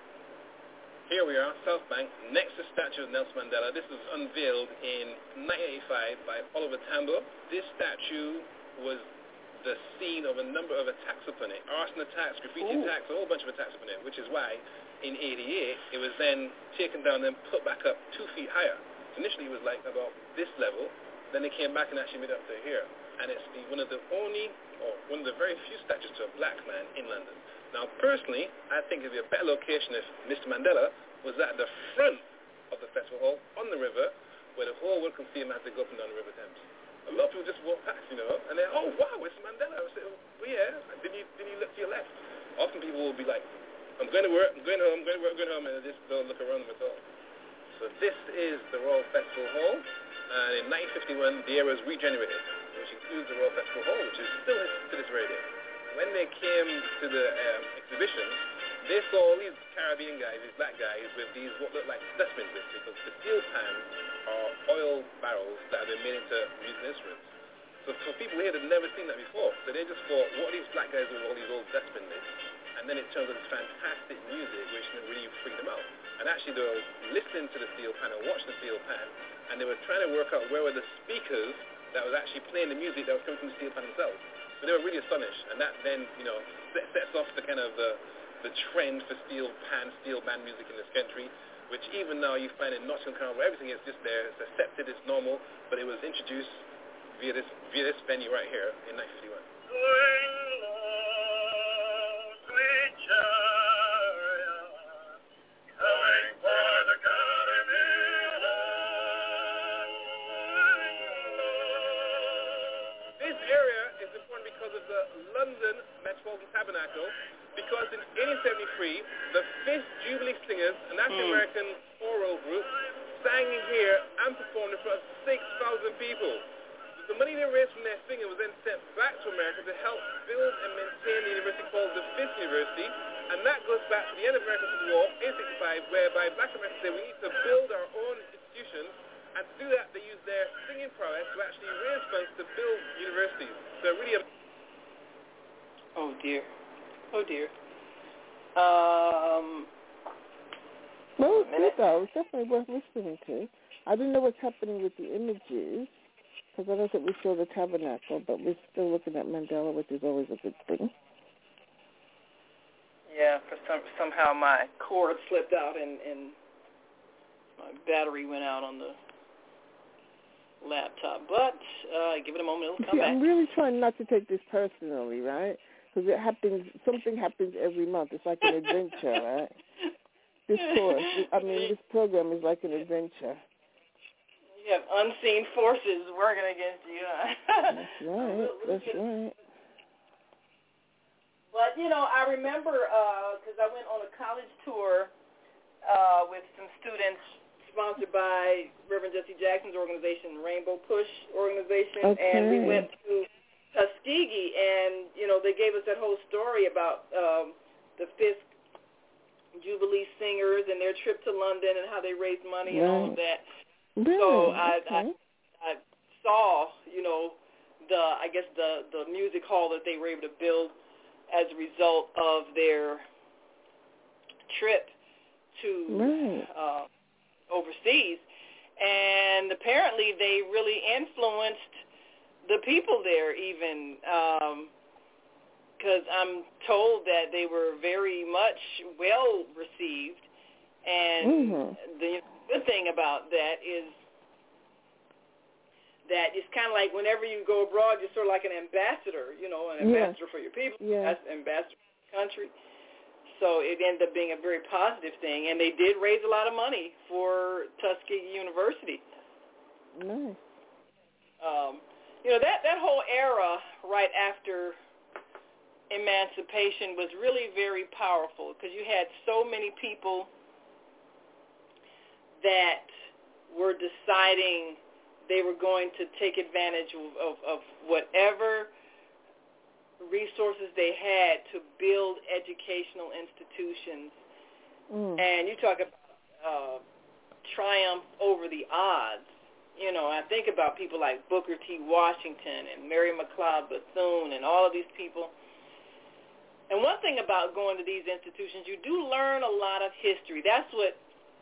Here we are, South Bank, next to the statue of Nelson Mandela. This was unveiled in nineteen eighty-five by Oliver Tambo. This statue was the scene of a number of attacks upon it. Arson attacks, graffiti Ooh. attacks, a whole bunch of attacks upon it, which is why in eighty-eight it was then taken down and put back up two feet higher. So initially it was like about this level, then they came back and actually made it up to here. And it's the, one of the only, or one of the very few statues to a black man in London. Now, personally, I think it would be a better location if Mister Mandela was at the front of the festival hall on the river, where the whole world can see him as they go up and down the River Thames. A lot of people just walk past, you know, and they're, oh, wow, it's Mandela. I say, well, yeah, didn't you, didn't you look to your left? Often people will be like, I'm going to work, I'm going home, I'm going to work, I'm going home, and they just don't look around them at all. So this is the Royal Festival Hall, and in nineteen fifty-one, the area was regenerated, which includes the Royal Festival Hall, which is still to this very day. When they came to the um, exhibition, they saw all these Caribbean guys, these black guys, with these what look like dustbins, because the steel pans are oil barrels that have been made into musical instruments. So for people here, they've never seen that before. So they just thought, what are these black guys with all these old dustbin lids? And then it turns out this fantastic music, which really freaked them out. And actually, they were listening to the steel pan and watching the steel pan, and they were trying to work out where were the speakers that was actually playing the music that was coming from the steel pan themselves. So they were really astonished, and that then, you know, sets off the kind of the, the trend for steel pan, steel band music in this country, which even now you find in Nottingham Carnival, everything is just there, it's accepted, it's normal, but it was introduced via this via this venue right here in nineteen fifty-one. London Metropolitan Tabernacle, because in eighteen seventy-three, the Fifth Jubilee Singers, an African-American mm. choral group, sang here and performed in front of six thousand people. The money they raised from their singing was then sent back to America to help build and maintain the university called the Fisk University, and that goes back to the end of American Civil War, eighteen sixty-five, whereby black Americans said we need to build our own institutions, and to do that they used their singing prowess to actually raise funds to build universities. So really a Oh, dear. Oh, dear. Um, well, it's good, though. It's definitely worth listening to. I don't know what's happening with the images, because I don't think we saw the tabernacle, but we're still looking at Mandela, which is always a good thing. Yeah, for some somehow my cord slipped out and, and my battery went out on the laptop. But uh, give it a moment, it'll come See, back. I'm really trying not to take this personally, right? Because it happens, something happens every month. It's like an adventure, right? This course, I mean, this program is like an adventure. You have unseen forces working against you. That's right. That's right. But, you know, I remember, because uh, I went on a college tour uh, with some students sponsored by Reverend Jesse Jackson's organization, Rainbow Push organization, okay. and we went to Tuskegee, and, you know, they gave us that whole story about um, the Fisk Jubilee Singers and their trip to London and how they raised money right. and all of that. Really? So I, okay. I, I saw, you know, the I guess the, the music hall that they were able to build as a result of their trip to right. uh, overseas. And apparently they really influenced the people there even, because um, I'm told that they were very much well received. And mm-hmm. the good thing about that is that it's kind of like whenever you go abroad, you're sort of like an ambassador, you know, an yeah. ambassador for your people, yeah. an ambassador for the country. so it ended up being a very positive thing, and they did raise a lot of money for Tuskegee University. Nice. Um, you know, that, that whole era right after emancipation was really very powerful because you had so many people that were deciding they were going to take advantage of, of, of whatever resources they had to build educational institutions. Mm. And you talk about uh, triumph over the odds. You know, I think about people like Booker T. Washington and Mary McLeod Bethune and all of these people. And one thing about going to these institutions, you do learn a lot of history. That's what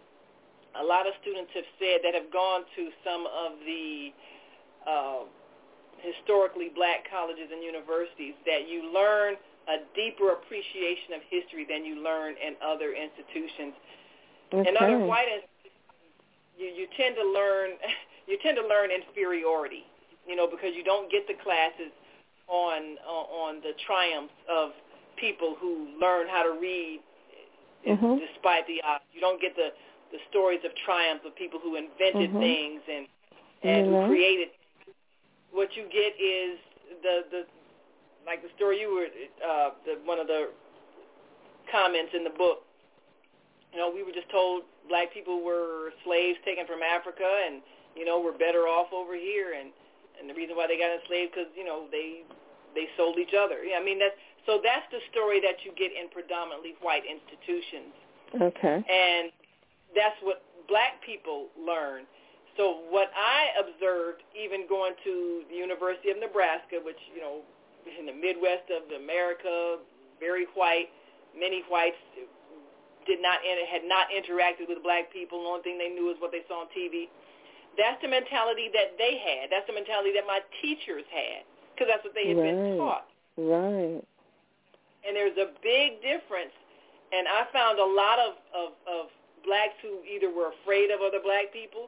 a lot of students have said that have gone to some of the uh, historically black colleges and universities, that you learn a deeper appreciation of history than you learn in other institutions. Okay. In other white institutions, you, you tend to learn you tend to learn inferiority, you know, because you don't get the classes on uh, on the triumphs of people who learn how to read mm-hmm. despite the odds. You don't get the, the stories of triumph of people who invented mm-hmm. things and and mm-hmm. who created. What you get is the the like the story you were uh, the one of the comments in the book. You know, we were just told black people were slaves taken from Africa, and you know we're better off over here, and and the reason why they got enslaved because you know they they sold each other. Yeah, I mean that's so that's the story that you get in predominantly white institutions. Okay. And that's what black people learn. So what I observed, even going to the University of Nebraska, which, you know, in the Midwest of America, very white, many whites did not had not interacted with black people. The only thing they knew is what they saw on T V. That's the mentality that they had. That's the mentality that my teachers had, because that's what they had right. been taught. Right. And there's a big difference. And I found a lot of, of, of blacks who either were afraid of other black people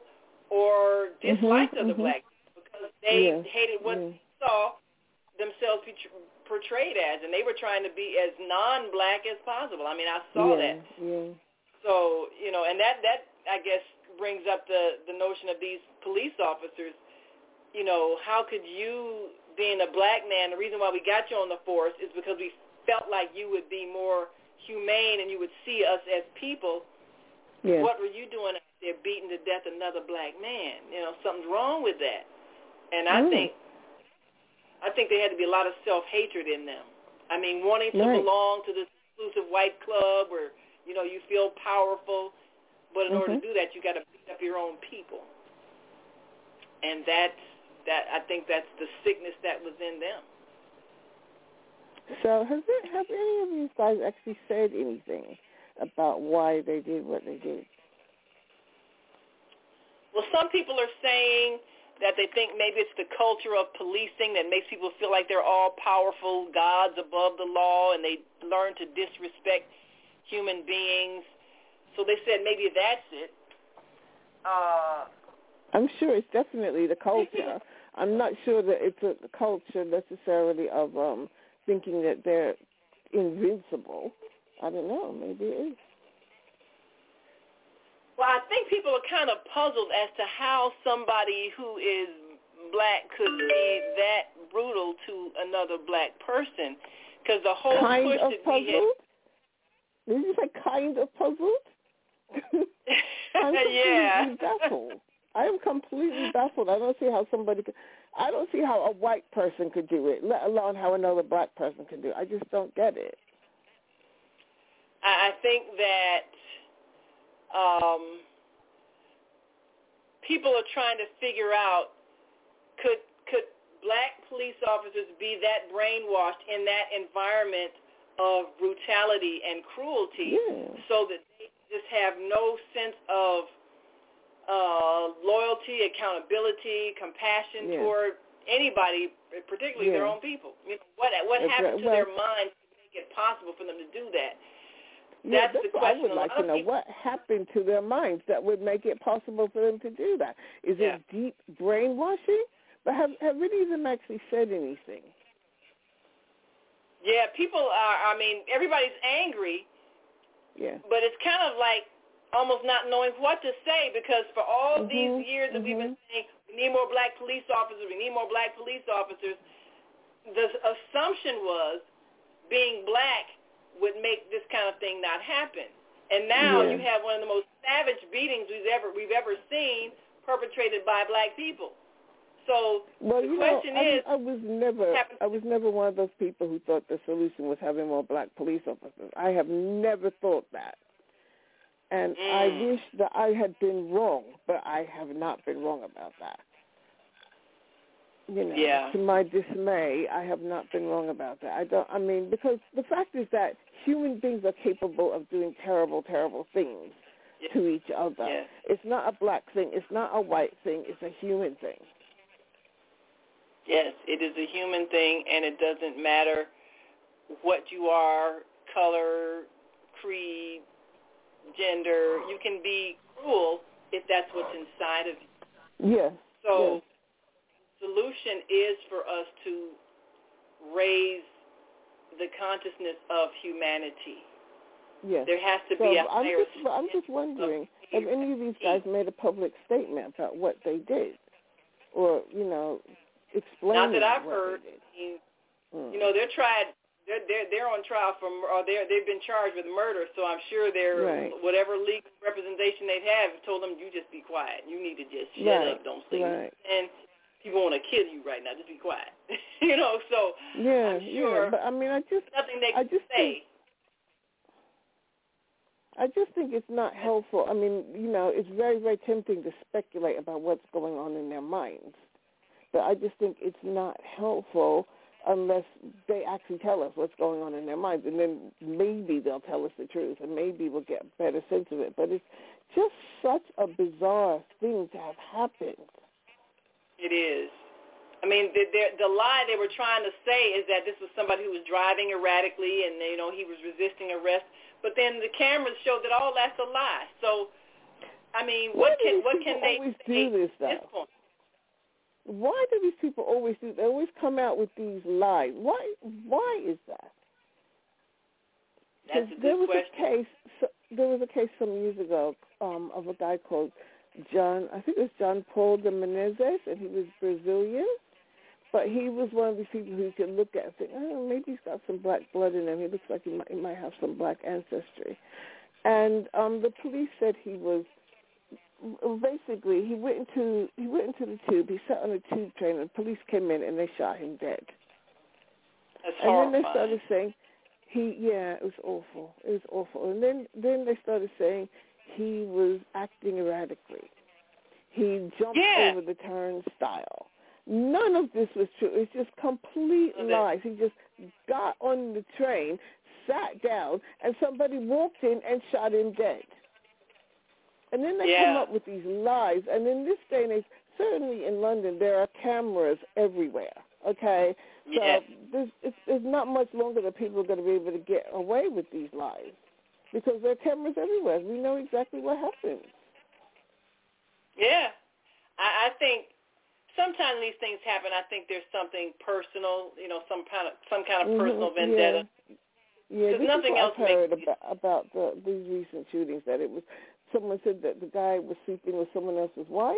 or disliked mm-hmm, other mm-hmm. black people because they yeah. hated what yeah. they saw themselves portrayed as, and they were trying to be as non-black as possible. I mean, I saw yeah, that. Yeah. So, you know, and that, that I guess, brings up the, the notion of these police officers. You know, how could you, being a black man, the reason why we got you on the force is because we felt like you would be more humane and you would see us as people. Yeah. What were you doing out there beating to death another black man? You know, something's wrong with that. And I mm. think I think there had to be a lot of self-hatred in them. I mean, wanting to right. belong to this exclusive white club where, you know, you feel powerful, but in mm-hmm. order to do that, you got to beat up your own people. And that's, that, I think that's the sickness that was in them. So has there, have any of these guys actually said anything about why they did what they did? Well, some people are saying that they think maybe it's the culture of policing that makes people feel like they're all powerful gods above the law, and they learn to disrespect human beings. So they said maybe that's it. Uh, I'm sure it's definitely the culture. I'm not sure that it's a culture necessarily of um, thinking that they're invincible. I don't know. Maybe it is. Well, I think people are kind of puzzled as to how somebody who is black could be that brutal to another black person, because the whole kind push of that puzzled? we had... Did you say kind of puzzled? I'm completely yeah. baffled. I am completely baffled. I don't see how somebody could, I don't see how a white person could do it, let alone how another black person could do it. I just don't get it. I think that um, people are trying to figure out, could could black police officers be that brainwashed in that environment of brutality and cruelty yeah. so that they just have no sense of uh, loyalty, accountability, compassion yeah. toward anybody, particularly yeah. their own people? You know, what what That's happened right. to well, their minds to make it possible for them to do that? Yeah, That's, that's the what I question. would A like lot to of know. people, What happened to their minds that would make it possible for them to do that? Is yeah. it deep brainwashing? But have, have any of them actually said anything? Yeah, people are, I mean, everybody's angry, Yeah. But it's kind of like almost not knowing what to say, because for all mm-hmm. these years that mm-hmm. we've been saying we need more black police officers, we need more black police officers, the assumption was being black would make this kind of thing not happen. And now yeah. you have one of the most savage beatings we've ever we've ever seen perpetrated by black people. So well, the you question know, I, is, I was never I was never one of those people who thought the solution was having more black police officers. I have never thought that. And mm. I wish that I had been wrong, but I have not been wrong about that. You know, yeah. to my dismay, I have not been wrong about that. I don't. I mean, because the fact is that human beings are capable of doing terrible, terrible things yeah. to each other. Yeah. It's not a black thing. It's not a white thing. It's a human thing. Yes, it is a human thing, and it doesn't matter what you are, color, creed, gender. You can be cruel if that's what's inside of you. Yes. So yes. the solution is for us to raise the consciousness of humanity. Yes. There has to so be a I'm higher just, I'm just wondering, have any of these guys made a public statement about what they did? Or, you know, explain Not that I've what heard. they did. I mean, mm. You know, they're tried. They're they're they're on trial for, or they're they've been charged with murder. So I'm sure they're right. whatever legal representation they have told them, you just be quiet. You need to just shut right. up. Don't say right. And people want to kill you right now. Just be quiet. you know. So yeah, I'm sure. Yeah. But I mean, I just nothing they I can just say. Think, I just think it's not helpful. I mean, you know, it's very, very tempting to speculate about what's going on in their minds. But I just think it's not helpful unless they actually tell us what's going on in their minds. And then maybe they'll tell us the truth, and maybe we'll get a better sense of it. But it's just such a bizarre thing to have happened. It is. I mean, the, the, the lie they were trying to say is that this was somebody who was driving erratically and, you know, he was resisting arrest. But then the cameras showed that all that's a lie. So, I mean, what Why can do what these can people they always say do this, at though? this point? Why do these people always do? They always come out with these lies. Why? Why is that? That's a good there was question. a case. So, there was a case some years ago um, of a guy called John. I think it was John Paul de Menezes, and he was Brazilian. But he was one of these people who you could look at and think, oh, maybe he's got some black blood in him. He looks like he might, he might have some black ancestry. And um, the police said he was. Basically, he went into he went into the tube. He sat on a tube train, and police came in and they shot him dead. That's and horrifying. then they started saying he yeah, it was awful. It was awful. And then then they started saying he was acting erratically. He jumped yeah. over the turnstile. None of this was true. It's just complete lies. He just got on the train, sat down, and somebody walked in and shot him dead. And then they yeah. come up with these lies. And in this day and age, certainly in London, there are cameras everywhere, okay? So yes. there's, it's, it's not much longer that people are going to be able to get away with these lies because there are cameras everywhere. We know exactly what happens. Yeah. I, I think sometimes these things happen. I think there's something personal, you know, some kind of some kind of mm-hmm. personal vendetta. Yeah, yeah this nothing is what else I've heard makes about, about the, these recent shootings, that it was someone said that the guy was sleeping with someone else's wife.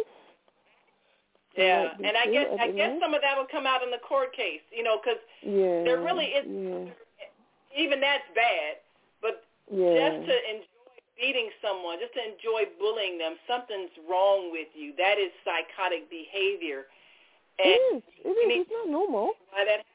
Yeah, and I true. guess I, I guess know. some of that will come out in the court case, you know, because yeah, there really is. Yeah. Even that's bad, but yeah. just to enjoy beating someone, just to enjoy bullying them, something's wrong with you. That is psychotic behavior. And it is. It is. It's not normal. Why that?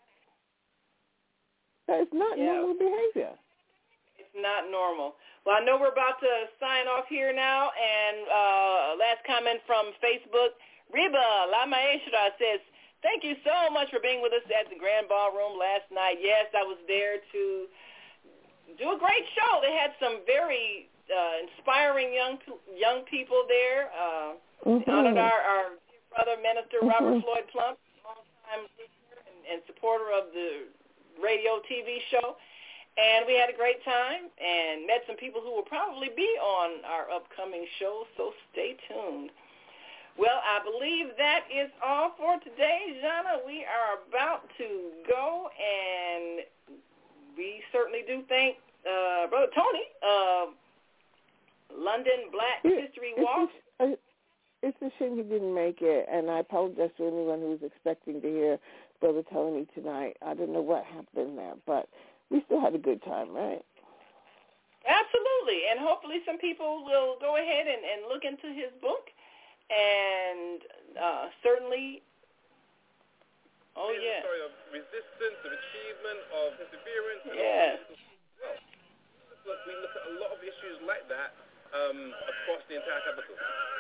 That is not yeah. normal behavior. It's not normal. Well, I know we're about to sign off here now, and uh, last comment from Facebook. Reba La Maestra says, thank you so much for being with us at the Grand Ballroom last night. Yes, I was there to do a great show. They had some very uh, inspiring young young people there. Uh, mm-hmm. They honored our, our dear brother, Minister mm-hmm. Robert Floyd Plump, longtime listener and, and supporter of the radio T V show. And we had a great time and met some people who will probably be on our upcoming show, so stay tuned. Well, I believe that is all for today, Jana. We are about to go, and we certainly do thank uh, Brother Tony uh, London Black Yeah, History it's Walk. A, uh, it's a shame he didn't make it, and I apologize to anyone who was expecting to hear Brother Tony tonight. I don't know what happened there, but we still had a good time, right? Absolutely, and hopefully some people will go ahead and, and look into his book, and uh, certainly, oh it's yeah. a story of resistance, of achievement, of perseverance. Yes. Well, look, we look at a lot of issues like that um, across the entire capital.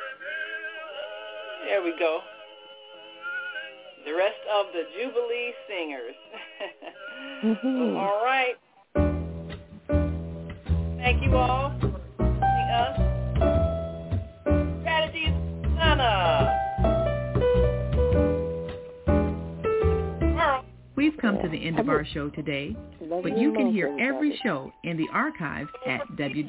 There we go. The rest of the Jubilee Singers. Mm-hmm. All right. Thank you all for joining us. Strategies, Nana. We've come to the end of our show today, but you can hear every show in the archives at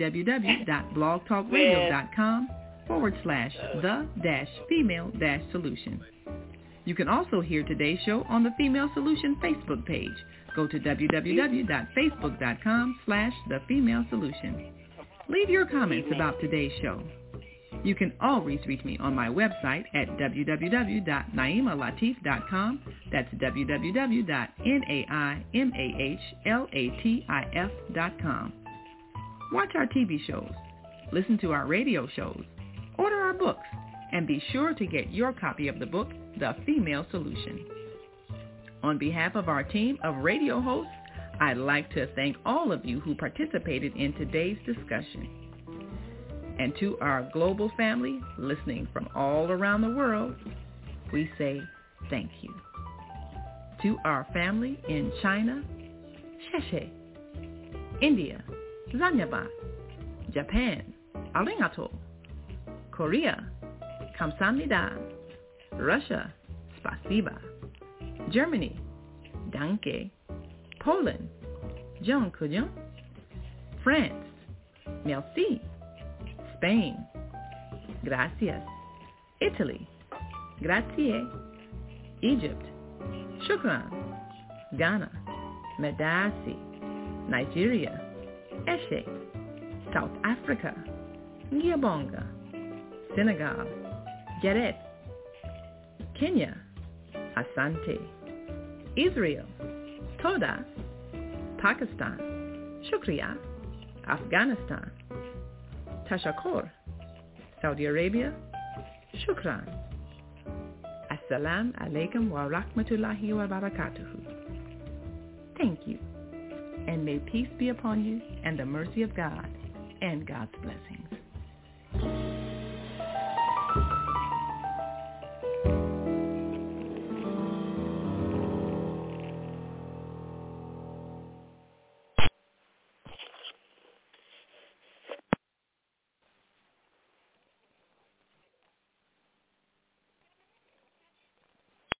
www.blogtalkradio.com forward slash the dash female dash solution. You can also hear today's show on the Female Solution Facebook page. Go to www.facebook.com slash the female solution. Leave your comments about today's show. You can always reach me on my website at w w w dot naima latif dot com. That's w w w dot naima latif dot com. Watch our T V shows, listen to our radio shows, order our books, and be sure to get your copy of the book, The Female Solution. On behalf of our team of radio hosts, I'd like to thank all of you who participated in today's discussion. And to our global family listening from all around the world, we say thank you. To our family in China, Sheshe, India, Zanyaba, Japan, Arigato, Korea, Kamsahamnida, Russia, Spasiba, Germany, Danke, Poland, Dziękuję, France, Merci, Spain, Gracias, Italy, Grazie, Egypt, Shukran, Ghana, Medasi, Nigeria, Eshe, South Africa, Ngiyabonga, Senegal, Geret, Kenya, Asante, Israel, Toda, Pakistan, Shukriya, Afghanistan, Tashakor, Saudi Arabia, Shukran. Assalamu alaikum wa rahmatullahi wa barakatuhu. Thank you, and may peace be upon you and the mercy of God and God's blessings.